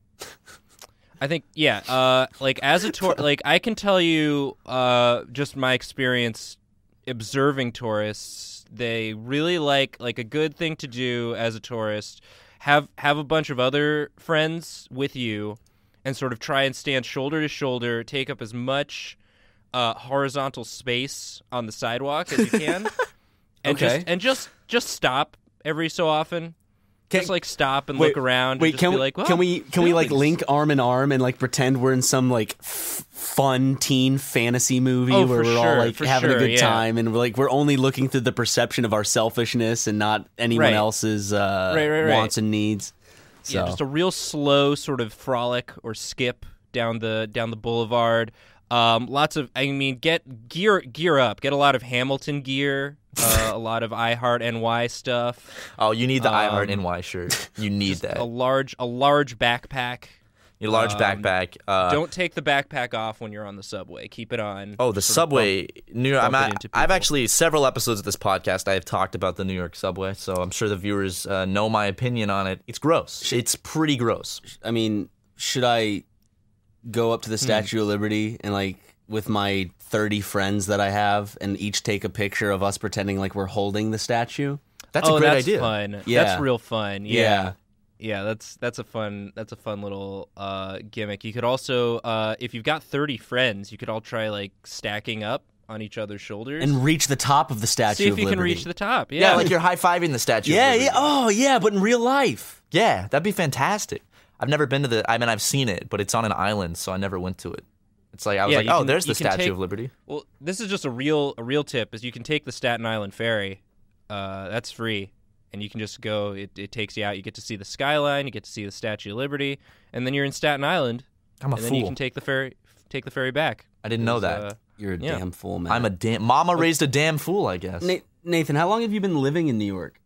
I think, like as a tour, like I can tell you, just my experience observing tourists, they really like a good thing to do as a tourist. Have a bunch of other friends with you, and sort of try and stand shoulder to shoulder, take up as much horizontal space on the sidewalk as you can, and just stop every so often. Just like stop and look around. And just be like, well, can we like link arm in arm and like pretend we're in some like fun teen fantasy movie where we're all like having a good time, and we're only looking through the perception of our selfishness and not anyone else's wants and needs. So. Yeah, just a real slow sort of frolic or skip down the boulevard. Lots of, I mean, get gear up. Get a lot of Hamilton gear. A lot of I Heart NY stuff. Oh, you need the I Heart NY shirt. You need that. A large backpack. Your large backpack. Don't take the backpack off when you're on the subway. Keep it on. Oh, the subway. New York. I've actually several episodes of this podcast. I have talked about the New York subway, so I'm sure the viewers know my opinion on it. It's gross. It's pretty gross. I mean, should I go up to the Statue of Liberty and like with my 30 friends that I have and each take a picture of us pretending like we're holding the statue? That's a great idea. Fun. Yeah. That's real fun. Yeah, that's a fun little gimmick. You could also, if you've got 30 friends, you could all try like stacking up on each other's shoulders and reach the top of the Statue of Liberty. See if you can reach the top. Yeah, like you're high-fiving the Statue of Liberty. Yeah. Oh, yeah, but in real life. Yeah, that'd be fantastic. I've never been to I've seen it, but it's on an island, so I never went to it. It's like I was there's the Statue of Liberty. Well, this is just a real tip: is you can take the Staten Island ferry. That's free, and you can just go. It takes you out. You get to see the skyline. You get to see the Statue of Liberty, and then you're in Staten Island. I'm a and fool. Then you can take the ferry back. I didn't know that. You're a damn fool, man. I'm a damn. Mama raised a damn fool, I guess. Nathan, how long have you been living in New York?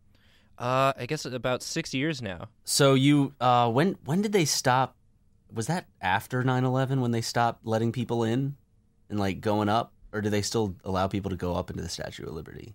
I guess about 6 years now. So you, when did they stop? Was that after 9/11 when they stopped letting people in and like going up, or do they still allow people to go up into the Statue of Liberty?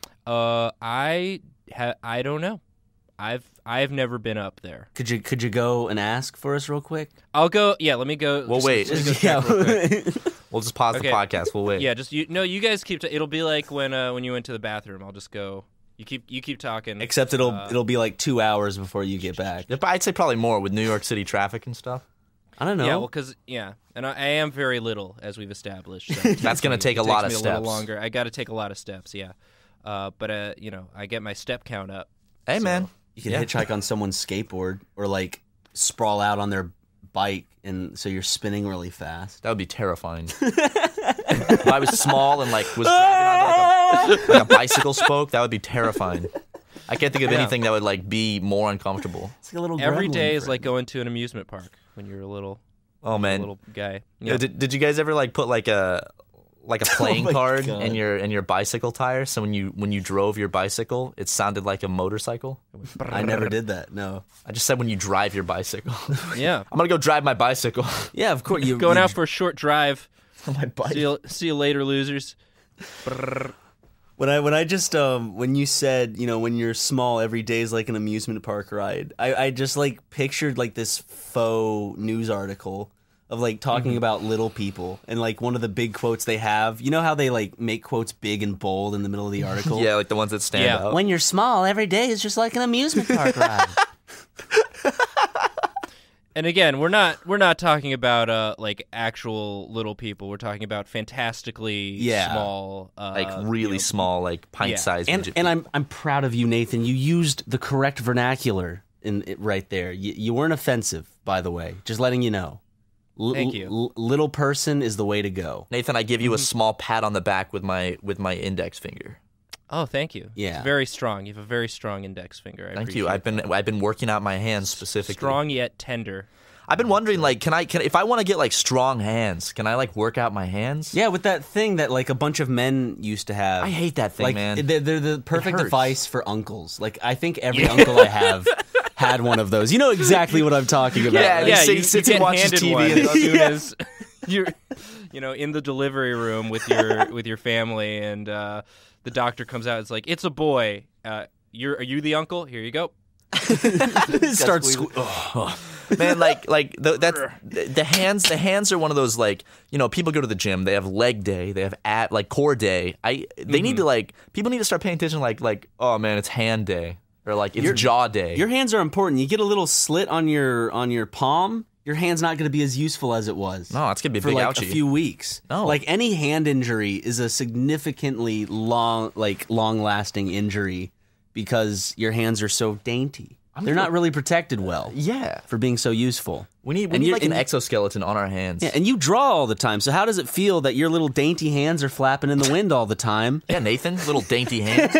I don't know. I've never been up there. Could you go and ask for us real quick? I'll go. Yeah, let me go. We'll wait. We'll just pause the podcast. We'll wait. Yeah, you guys keep. It'll be like when you went to the bathroom. I'll just go. You keep talking. Except it'll be like 2 hours before you get back. I'd say probably more with New York City traffic and stuff. I don't know. Yeah, well, because and I am very little, as we've established. So that's going to take a lot of steps. A little longer. I got to take a lot of steps. Yeah, but I get my step count up. Hey, man, you can hitchhike on someone's skateboard or like sprawl out on their bike, and so you're spinning really fast. That would be terrifying. If I was small and like was grabbing on like a bicycle spoke, that would be terrifying. I can't think of anything that would like be more uncomfortable. It's like a little. Every day is like going to an amusement park when you're a little. Oh man, little guy. Yeah. Did you guys ever like put like a playing card in your bicycle tire? So when you drove your bicycle, it sounded like a motorcycle. I never did that. No, I just said when you drive your bicycle. Yeah, I'm gonna go drive my bicycle. Yeah, of course. Going out for a short drive. On my bike. See you later, losers. When you said, when you're small, every day is like an amusement park ride. I just like pictured like this faux news article of like talking about little people, and like one of the big quotes they have. You know how they like make quotes big and bold in the middle of the article? Yeah, like the ones that stand out. When you're small, every day is just like an amusement park ride. And again, we're not talking about like actual little people. We're talking about fantastically small, like really small, like pint-sized. And I'm proud of you, Nathan. You used the correct vernacular in it right there. You weren't offensive, by the way. Just letting you know. Thank you. Little person is the way to go. Nathan, I give you a small pat on the back with my index finger. Oh, thank you. Yeah, it's very strong. You have a very strong index finger. Thank you. I've been working out my hands specifically. Strong yet tender. I've been wondering, like, can if I want to get like strong hands, can I like work out my hands? Yeah, with that thing that like a bunch of men used to have. I hate that thing, like, man. They're the perfect hurts. device for uncles. Like, I think every uncle I have had one of those. You know exactly what I'm talking about. Yeah, right? he sits and watches handed TV. one And as soon as you're, in the delivery room with your family, and the doctor comes out. It's like, it's a boy. Are you the uncle? Here you go. Starts Man, the hands are one of those, like, people go to the gym, they have leg day, they have core day. They need to people need to start paying attention, like oh man, it's hand day, or like it's jaw day. Your hands are important. You get a little slit on your palm, your hand's not going to be as useful as it was. No, it's going to be a for big like ouchie. a few weeks. No. Like any hand injury is a significantly long-lasting injury because your hands are so dainty. They're not really protected well. Yeah. For being so useful. We need an exoskeleton on our hands. Yeah, and you draw all the time. So how does it feel that your little dainty hands are flapping in the wind all the time? Yeah, Nathan, little dainty hands.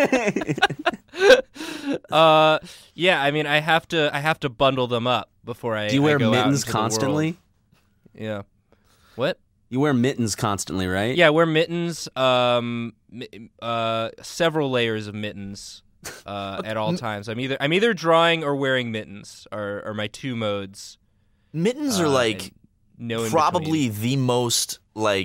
Yeah, I mean, I have to bundle them up before I. Do you wear go out mittens into the constantly? world. Yeah. What? You wear mittens constantly, right? Yeah, I wear mittens. Several layers of mittens. At all times, I'm either drawing or wearing mittens are my two modes. Mittens are probably the most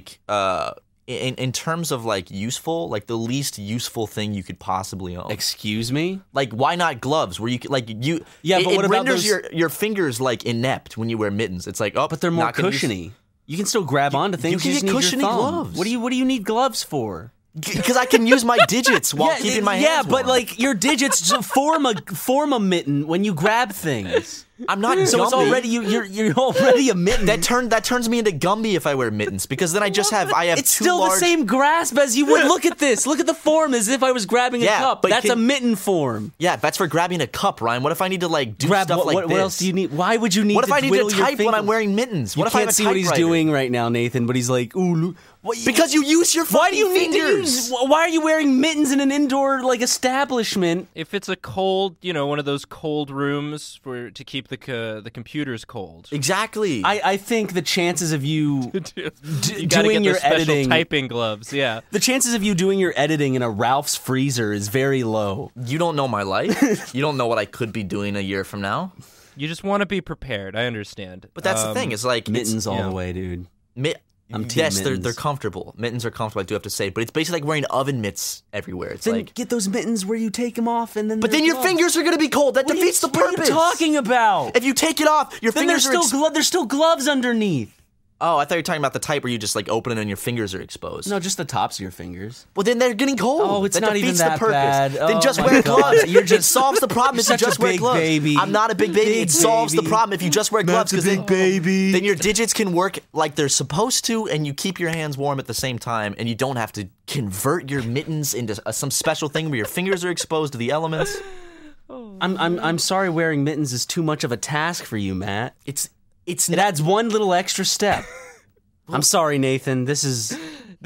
in terms of useful, the least useful thing you could possibly own. Excuse me? Like, why not gloves? Where you Yeah, but what it about renders those... your fingers inept when you wear mittens. It's like, oh, but they're more cushiony. You can still grab onto things. You can just get need cushiony your thumb. gloves. What do you need gloves for? Because I can use my digits while keeping my hands warm. But your digits form a mitten when you grab things. I'm not so Gumby. It's already you're already a mitten. That turns me into Gumby if I wear mittens, because then I have it's too still large... the same grasp as you would. Look at this. Look at the form as if I was grabbing a cup. But That's a mitten form. Yeah, that's for grabbing a cup, Ryan. What if I need to do grab stuff what, like this? What else do you need? Why would you need? What if to I need to type when I'm wearing mittens? What you if I can't have a see what he's typewriter? doing right now, Nathan? But he's like, ooh. Because you use your fucking Why do you need fingers? to use? Why are you wearing mittens in an indoor establishment? If it's a cold, one of those cold rooms to keep the computers cold. Exactly. I think the chances of you you doing your special editing, typing gloves, yeah. The chances of you doing your editing in a Ralph's freezer is very low. You don't know my life. You don't know what I could be doing a year from now. You just want to be prepared. I understand. But that's the thing. It's mittens all the way, dude. Yes, they're comfortable. Mittens are comfortable, I do have to say. But it's basically like wearing oven mitts everywhere. It's then get those mittens where you take them off and then. But then your fingers are going to be cold. That defeats the purpose. What are you talking about? If you take it off, your fingers are there's still gloves underneath. Oh, I thought you were talking about the type where you just open it and your fingers are exposed. No, just the tops of your fingers. Well, then they're getting cold. Oh, it's not even that the purpose. bad. Then Oh just my wear God. gloves. It solves the problem if you You're such just a wear big gloves. baby. I'm not a big baby. Big It solves the baby. problem if you just wear gloves. That's a big baby. Then your digits can work like they're supposed to, and you keep your hands warm at the same time, and you don't have to convert your mittens into some special thing where your fingers are exposed to the elements. I'm sorry, wearing mittens is too much of a task for you, Matt. It adds one little extra step. I'm sorry, Nathan. This is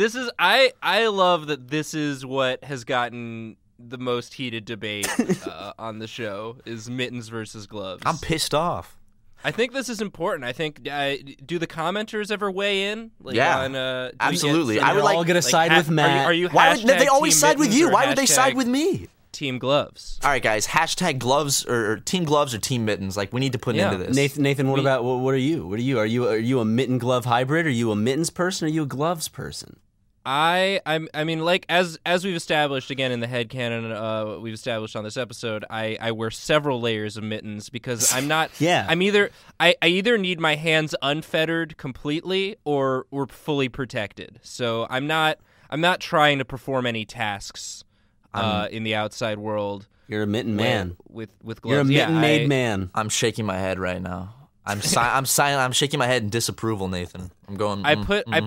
I love that this is what has gotten the most heated debate on the show is mittens versus gloves. I'm pissed off. I think this is important. I think do the commenters ever weigh in? Absolutely. I would all gonna side with Matt. Are you Why would they always Team side with Mittens you? or Why would they side with me? Team Gloves. All right, guys. Hashtag gloves or team gloves or team mittens. We need to put into this. Nathan, what are you? What are you? Are you a mitten glove hybrid? Are you a mittens person? Or are you a gloves person? I mean, as we've established again in the headcanon, we've established on this episode, I wear several layers of mittens because I'm not. Yeah. I either need my hands unfettered completely or fully protected. So I'm not trying to perform any tasks in the outside world. You're a mitten man with gloves. You're a mitten-made man. I'm shaking my head right now. I'm shaking my head in disapproval, Nathan. I'm going. I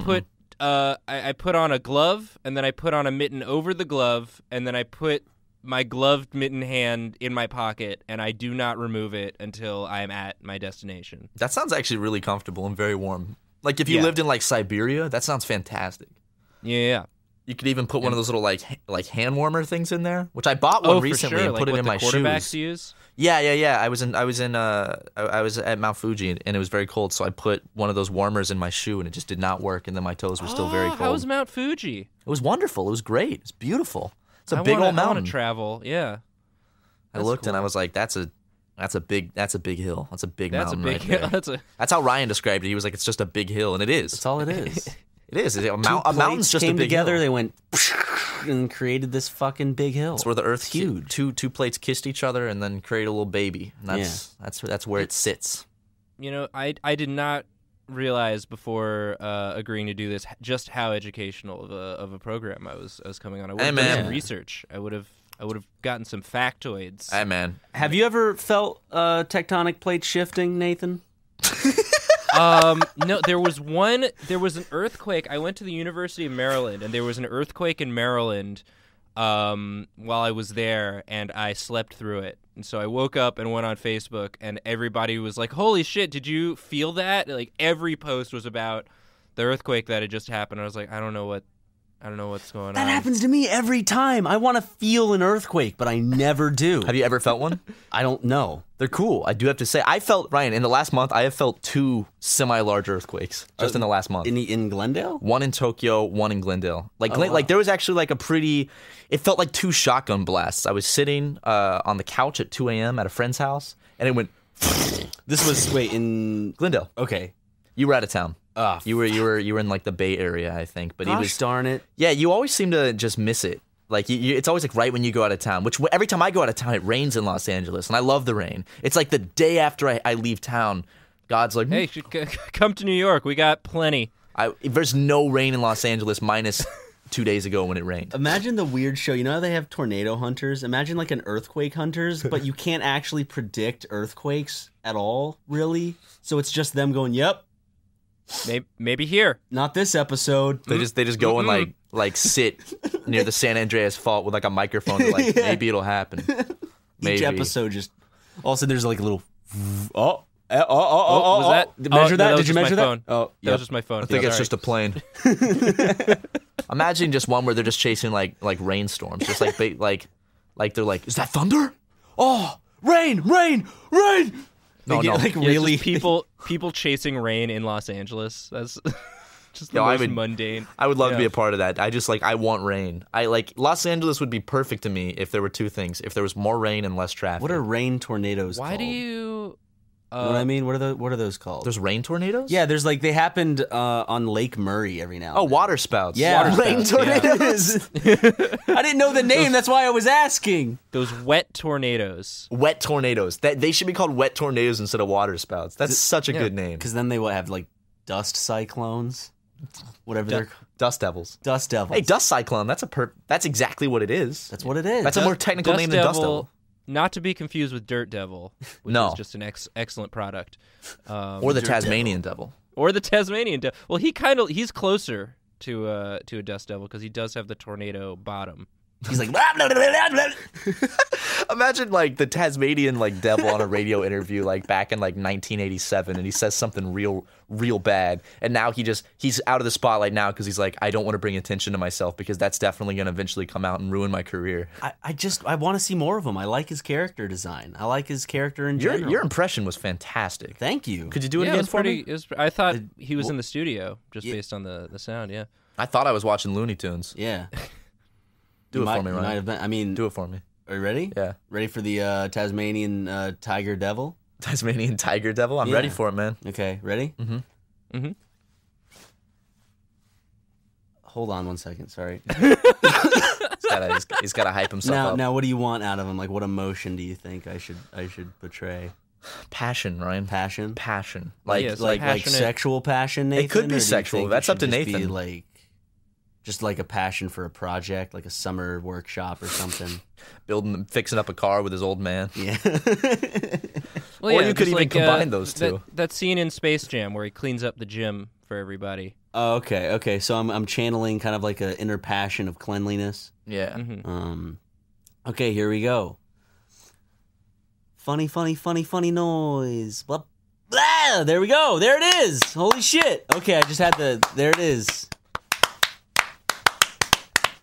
put on a glove, and then I put on a mitten over the glove, and then I put my gloved mitten hand in my pocket, and I do not remove it until I am at my destination. That sounds actually really comfortable and very warm. If you lived in Siberia, that sounds fantastic. Yeah. You could even put one of those little like hand warmer things in there, which I bought one recently for sure. and put it in my shoes. Quarterbacks use. Yeah. I was at Mount Fuji and it was very cold, so I put one of those warmers in my shoe and it just did not work, and then my toes were still very cold. How was Mount Fuji? It was wonderful. It was great. It's beautiful. It's a big old mountain. I want to travel. Yeah. I looked and I was like, that's a big hill. That's a big mountain right there. That's how Ryan described it. He was like, it's just a big hill, and it is. That's all it is. It is. A mountain's just came a big together. hill. They went and created this fucking big hill. It's where the Earth's huge. Two plates kissed each other and then created a little baby. And that's where it sits. You know, I did not realize before agreeing to do this just how educational of a program I was coming on. I would have done some research. I would have gotten some factoids. Hey man, have you ever felt tectonic plates shifting, Nathan? No, there was an earthquake. I went to the University of Maryland, and there was an earthquake in Maryland while I was there, and I slept through it. And so I woke up and went on Facebook, and everybody was like, holy shit, did you feel that? Like, every post was about the earthquake that had just happened. I was like, I don't know what's going on. That happens to me every time. I want to feel an earthquake, but I never do. Have you ever felt one? I don't know. They're cool. I do have to say, Ryan, in the last month, I have felt 2 semi-large earthquakes just in the last month. In Glendale? One in Tokyo, one in Glendale. Like there was actually like it felt like 2 shotgun blasts. I was sitting on the couch at 2 a.m. at a friend's house, and it went. This was in Glendale. Okay, you were out of town. You were in like the Bay Area, I think. But gosh, darn it. Yeah, you always seem to just miss it. Like it's always like right when you go out of town. Which every time I go out of town, it rains in Los Angeles, and I love the rain. It's like the day after I leave town, God's like, hey, come to New York. We got plenty. There's no rain in Los Angeles minus 2 days ago when it rained. Imagine the weird show. You know how they have tornado hunters? Imagine like an earthquake hunters, but you can't actually predict earthquakes at all, really. So it's just them going, yep. Maybe here. Not this episode. They just go and like sit near the San Andreas Fault with like a microphone. They're like, maybe it'll happen. Maybe. Each episode just all of a sudden there's like a little was that? Measure that? Did you measure that? Phone. Oh, that was just my phone. I think it's just a plane. Imagine just one where they're just chasing like rainstorms, just like they're like, is that thunder? Oh, rain! No, like really people chasing rain in Los Angeles. That's just the most mundane. I would love to be a part of that. I want rain. Los Angeles would be perfect to me if there were 2 things. If there was more rain and less traffic. What are rain tornadoes called? Why do you you know what I mean? What are those called? There's rain tornadoes? Yeah, there's they happened on Lake Murray every now and then. Water spouts. Yeah, rain tornadoes. I didn't know the name. That's why I was asking. Those wet tornadoes. Wet tornadoes. They should be called wet tornadoes instead of water spouts. That's such a good name. Because then they will have dust cyclones, whatever they're dust devils. Dust devils. Hey, dust cyclone. That's exactly what it is. That's what it is. That's a more technical name than dust devil. Not to be confused with Dirt Devil, which is just an excellent product. Or the Tasmanian Devil. Or the Tasmanian Devil. Well, he's closer to a Dust Devil because he does have the tornado bottom. He's like, imagine the Tasmanian devil on a radio interview back in 1987, and he says something real bad, and now he's out of the spotlight now because he's like, I don't want to bring attention to myself because that's definitely going to eventually come out and ruin my career. I want to see more of him. I like his character design. I like his character in general. Your impression was fantastic. Thank you. Could you do it again for me? I thought he was in the studio based on the sound. Yeah, I thought I was watching Looney Tunes. Yeah. Do it for me, Ryan. Do it for me. Are you ready? Yeah. Ready for the Tasmanian Tiger Devil? Tasmanian Tiger Devil? I'm ready for it, man. Okay, ready? Mm-hmm. Mm-hmm. Hold on one second, sorry. He's got to hype himself up. Now, what do you want out of him? What emotion do you think I should portray? Passion, Ryan. Passion? Passion. Like sexual passion, Nathan? It could be sexual. That's up to Nathan. Just a passion for a project, like a summer workshop or something. Fixing up a car with his old man. Yeah. Well, you could even combine those two. That scene in Space Jam where he cleans up the gym for everybody. Oh, okay. So I'm channeling kind of an inner passion of cleanliness. Yeah. Mm-hmm. Okay, here we go. Funny noise. Blah, blah. There we go. There it is. Holy shit. Okay, I just had there it is.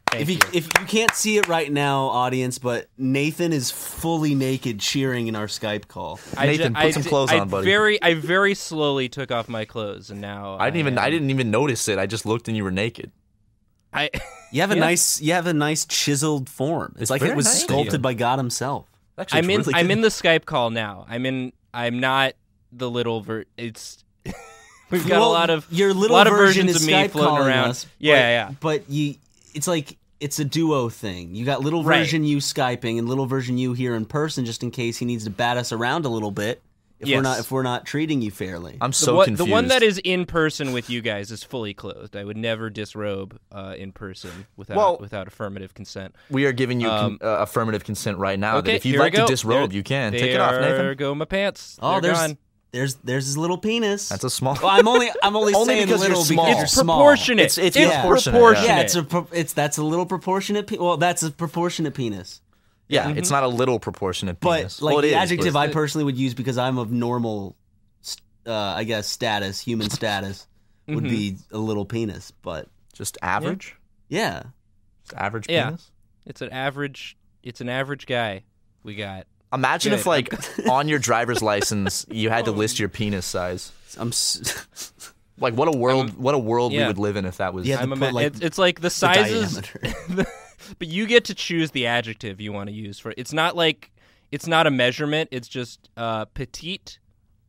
If you can't see it right now, audience, but Nathan is fully naked cheering in our Skype call. Nathan, put some clothes on, buddy. I very slowly took off my clothes, and now I didn't even notice it. I just looked and you were naked. You have a nice chiseled form. It's like it was sculpted by God himself. Actually, I'm in the Skype call now. I'm not the little we've got a lot of versions of me Skype floating around. Us, yeah. But it's like it's a duo thing. You got little version you Skyping and little version you here in person, just in case he needs to bat us around a little bit. If we're not treating you fairly. I'm so confused. The one that is in person with you guys is fully clothed. I would never disrobe in person without affirmative consent. We are giving you affirmative consent right now. Okay, that if you'd like to disrobe, you can. Take it off, Nathan. There go my pants. Oh, They're gone. There's his little penis. That's a small. Well, I'm only saying because little you're small. because It's you're small. proportionate. It's proportionate. Yeah, that's a little proportionate. That's a proportionate penis. Yeah, it's not a little proportionate penis. But the adjective I personally would use because I'm of normal, I guess, status, human status, would be a little penis. But just average. Yeah, just average penis. It's an average guy. We got. Imagine if, like, on your driver's license, you had to list your penis size. Like, what a world we would live in if that was. Yeah, it's like the sizes. But you get to choose the adjective you want to use for it. It's not a measurement. It's just petite,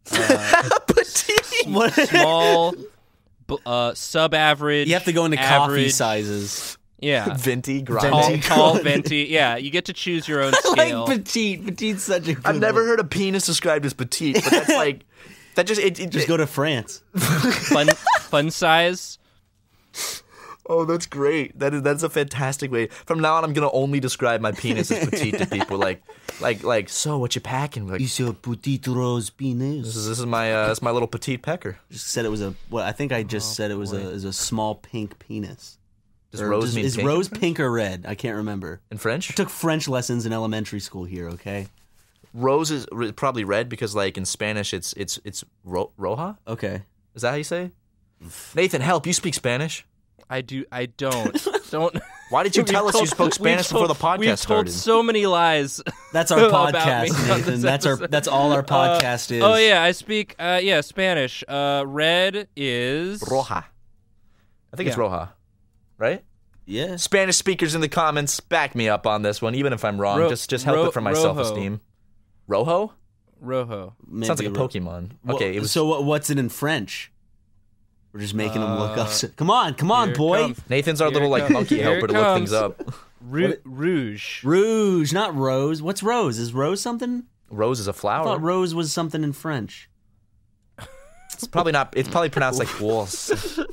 small, sub-average. You have to go into coffee sizes. Yeah, venti, grande, tall, venti. Yeah, you get to choose your own scale. Like petite. Petite's such a. I've never heard a penis described as petite, but that's like that. Just go to France. Fun size. Oh, that's great. That's a fantastic way. From now on, I'm gonna only describe my penis as petite to people. Like. So, what you packing? Like, it's your petite rose penis. This is my little petite pecker. Just said it was a. Well, I think I just said it was a small pink penis. Does rose mean is pink? Rose pink or red? I can't remember. In French? I took French lessons in elementary school here. Okay. Rose is probably red because, like, in Spanish, it's roja. Okay. Is that how you say? Nathan, help! You speak Spanish. I do. I don't. Don't. Why did you tell us you spoke Spanish before the podcast we've started? Told so many lies. That's our podcast, Nathan. That's all our podcast is. Oh yeah, I speak Spanish. Red is roja. I think it's roja, right? Yeah. Spanish speakers in the comments, back me up on this one, even if I'm wrong. Just help it for my self-esteem. Rojo. Rojo. Maybe sounds like a Pokemon. Okay. Well, so what's it in French? We're just making them look up. Come on, boy. Nathan's our little monkey helper to look things up. Rouge. Rouge, not rose. What's rose? Is rose something? Rose is a flower. I thought rose was something in French. It's probably not. It's probably pronounced like rose.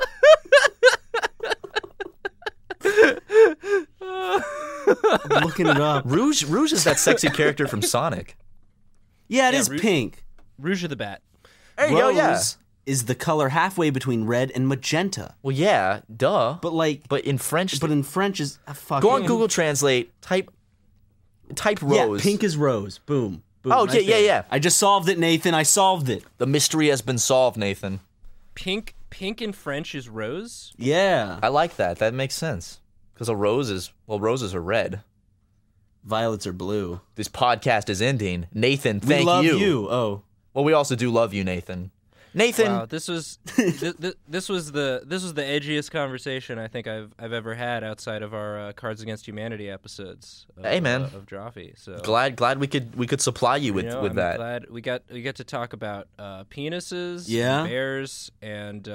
I'm looking it up. Rouge is that sexy character from Sonic. Yeah, it is pink. Rouge of the Bat. There you go, yeah. Is the color halfway between red and magenta. Well, yeah, duh. But in French. But in French is go on Google Translate. Type rose. Yeah, pink is rose. Boom. Oh, right yeah. I just solved it, Nathan. I solved it. The mystery has been solved, Nathan. Pink in French is rose. Yeah, I like that. That makes sense because roses are red. Violets are blue. This podcast is ending. Nathan, thank you. We love you. Oh, well, we also do love you, Nathan. Nathan, wow, this was this was the edgiest conversation I think I've ever had outside of our Cards Against Humanity episodes. Hey man, of Drawfee. So glad we could supply you with I'm that. Glad we got to talk about penises, and bears, and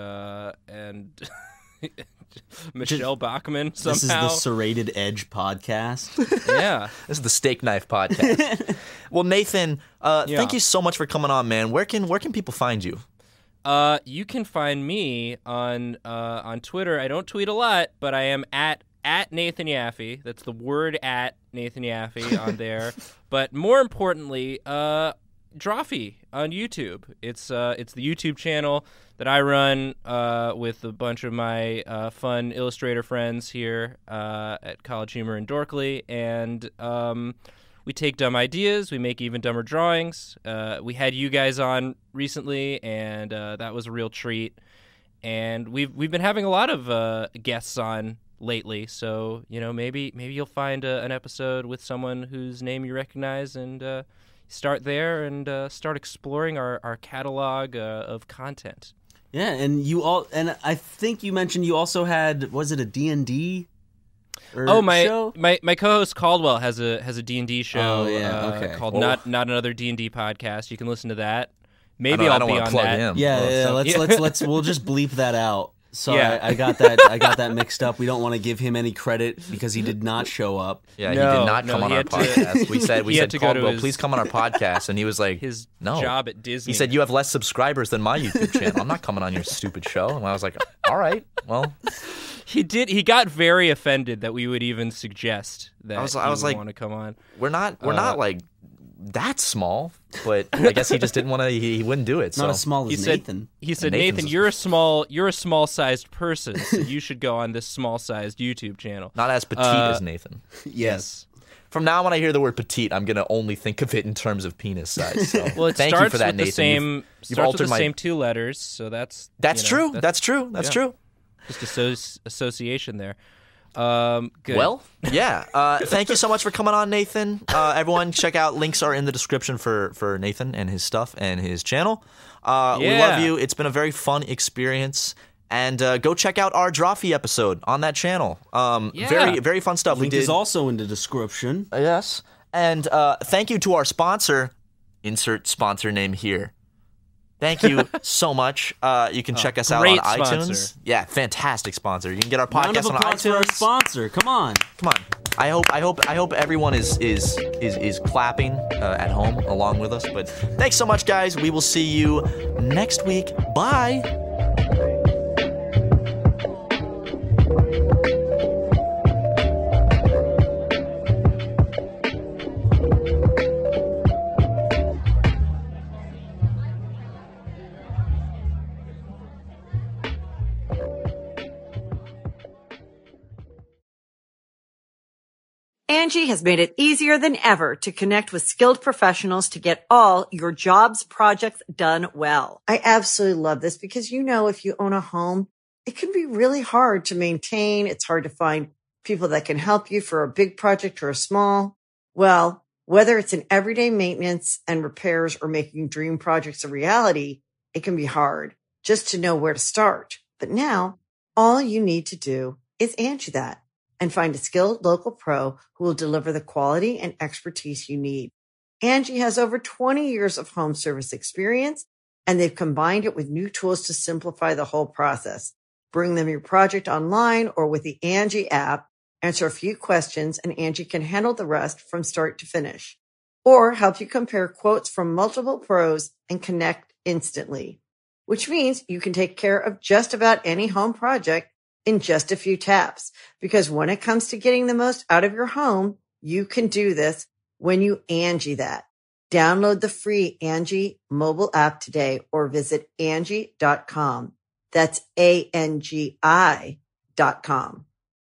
Michelle Bachmann somehow. This is the Serrated Edge podcast. Yeah. This is the Steak Knife podcast. Well, Nathan, thank you so much for coming on, man. Where can people find you? You can find me on Twitter. I don't tweet a lot, but I am at Nathan Yaffe. That's the word at Nathan Yaffe on there. But more importantly, Drawfee on YouTube. It's the YouTube channel that I run with a bunch of my fun illustrator friends here at College Humor in Dorkley, and we take dumb ideas, we make even dumber drawings. We had you guys on recently, and that was a real treat. And we've been having a lot of guests on lately. So, maybe you'll find an episode with someone whose name you recognize and start there and start exploring our catalog of content. Yeah, and I think you mentioned you also had, was it a D&D? My co-host Caldwell has a D&D show called Not Another D&D Podcast. You can listen to that. Maybe I'll be on that. Him. Yeah, let's we'll just bleep that out. Sorry, I got that mixed up. We don't want to give him any credit because he did not show up. Yeah, he did not come on our podcast. We said Caldwell, please come on our podcast, and he was like, his no. job at Disney. He said, you have less subscribers than my YouTube channel. I'm not coming on your stupid show. And I was like, all right, well. He got very offended that we would even suggest that I was he like, want to come on. We're not like that small, but I guess he just didn't want to. He wouldn't do it. Not as small as Nathan. He said, Nathan, you're a small-sized person, so you should go on this small-sized YouTube channel. Not as petite as Nathan. Yes. From now on, when I hear the word petite, I'm gonna only think of it in terms of penis size. So well, it thank starts you for that, with Nathan. Starts with the same two letters, so that's true. That's true. Just association there. Good. Well, yeah. Thank you so much for coming on, Nathan. Everyone, check out, links are in the description for Nathan and his stuff and his channel. We love you. It's been a very fun experience. And go check out our Drawfee episode on that channel. Very, very fun stuff. Link is also in the description. Yes. And thank you to our sponsor. Insert sponsor name here. Thank you so much. You can check us out on iTunes. Sponsor. Yeah, fantastic sponsor. You can get our podcast on iTunes. For our sponsor. Come on. I hope everyone is clapping at home along with us. But thanks so much, guys. We will see you next week. Bye. Angie has made it easier than ever to connect with skilled professionals to get all your jobs projects done well. I absolutely love this because, if you own a home, it can be really hard to maintain. It's hard to find people that can help you for a big project or a small. Well, whether it's in everyday maintenance and repairs or making dream projects a reality, it can be hard just to know where to start. But now all you need to do is Angie that and find a skilled local pro who will deliver the quality and expertise you need. Angie has over 20 years of home service experience, and they've combined it with new tools to simplify the whole process. Bring them your project online or with the Angie app, answer a few questions, and Angie can handle the rest from start to finish. Or help you compare quotes from multiple pros and connect instantly, which means you can take care of just about any home project in just a few taps. Because when it comes to getting the most out of your home, you can do this when you Angie that. Download the free Angie mobile app today or visit Angie.com. That's ANGI.com.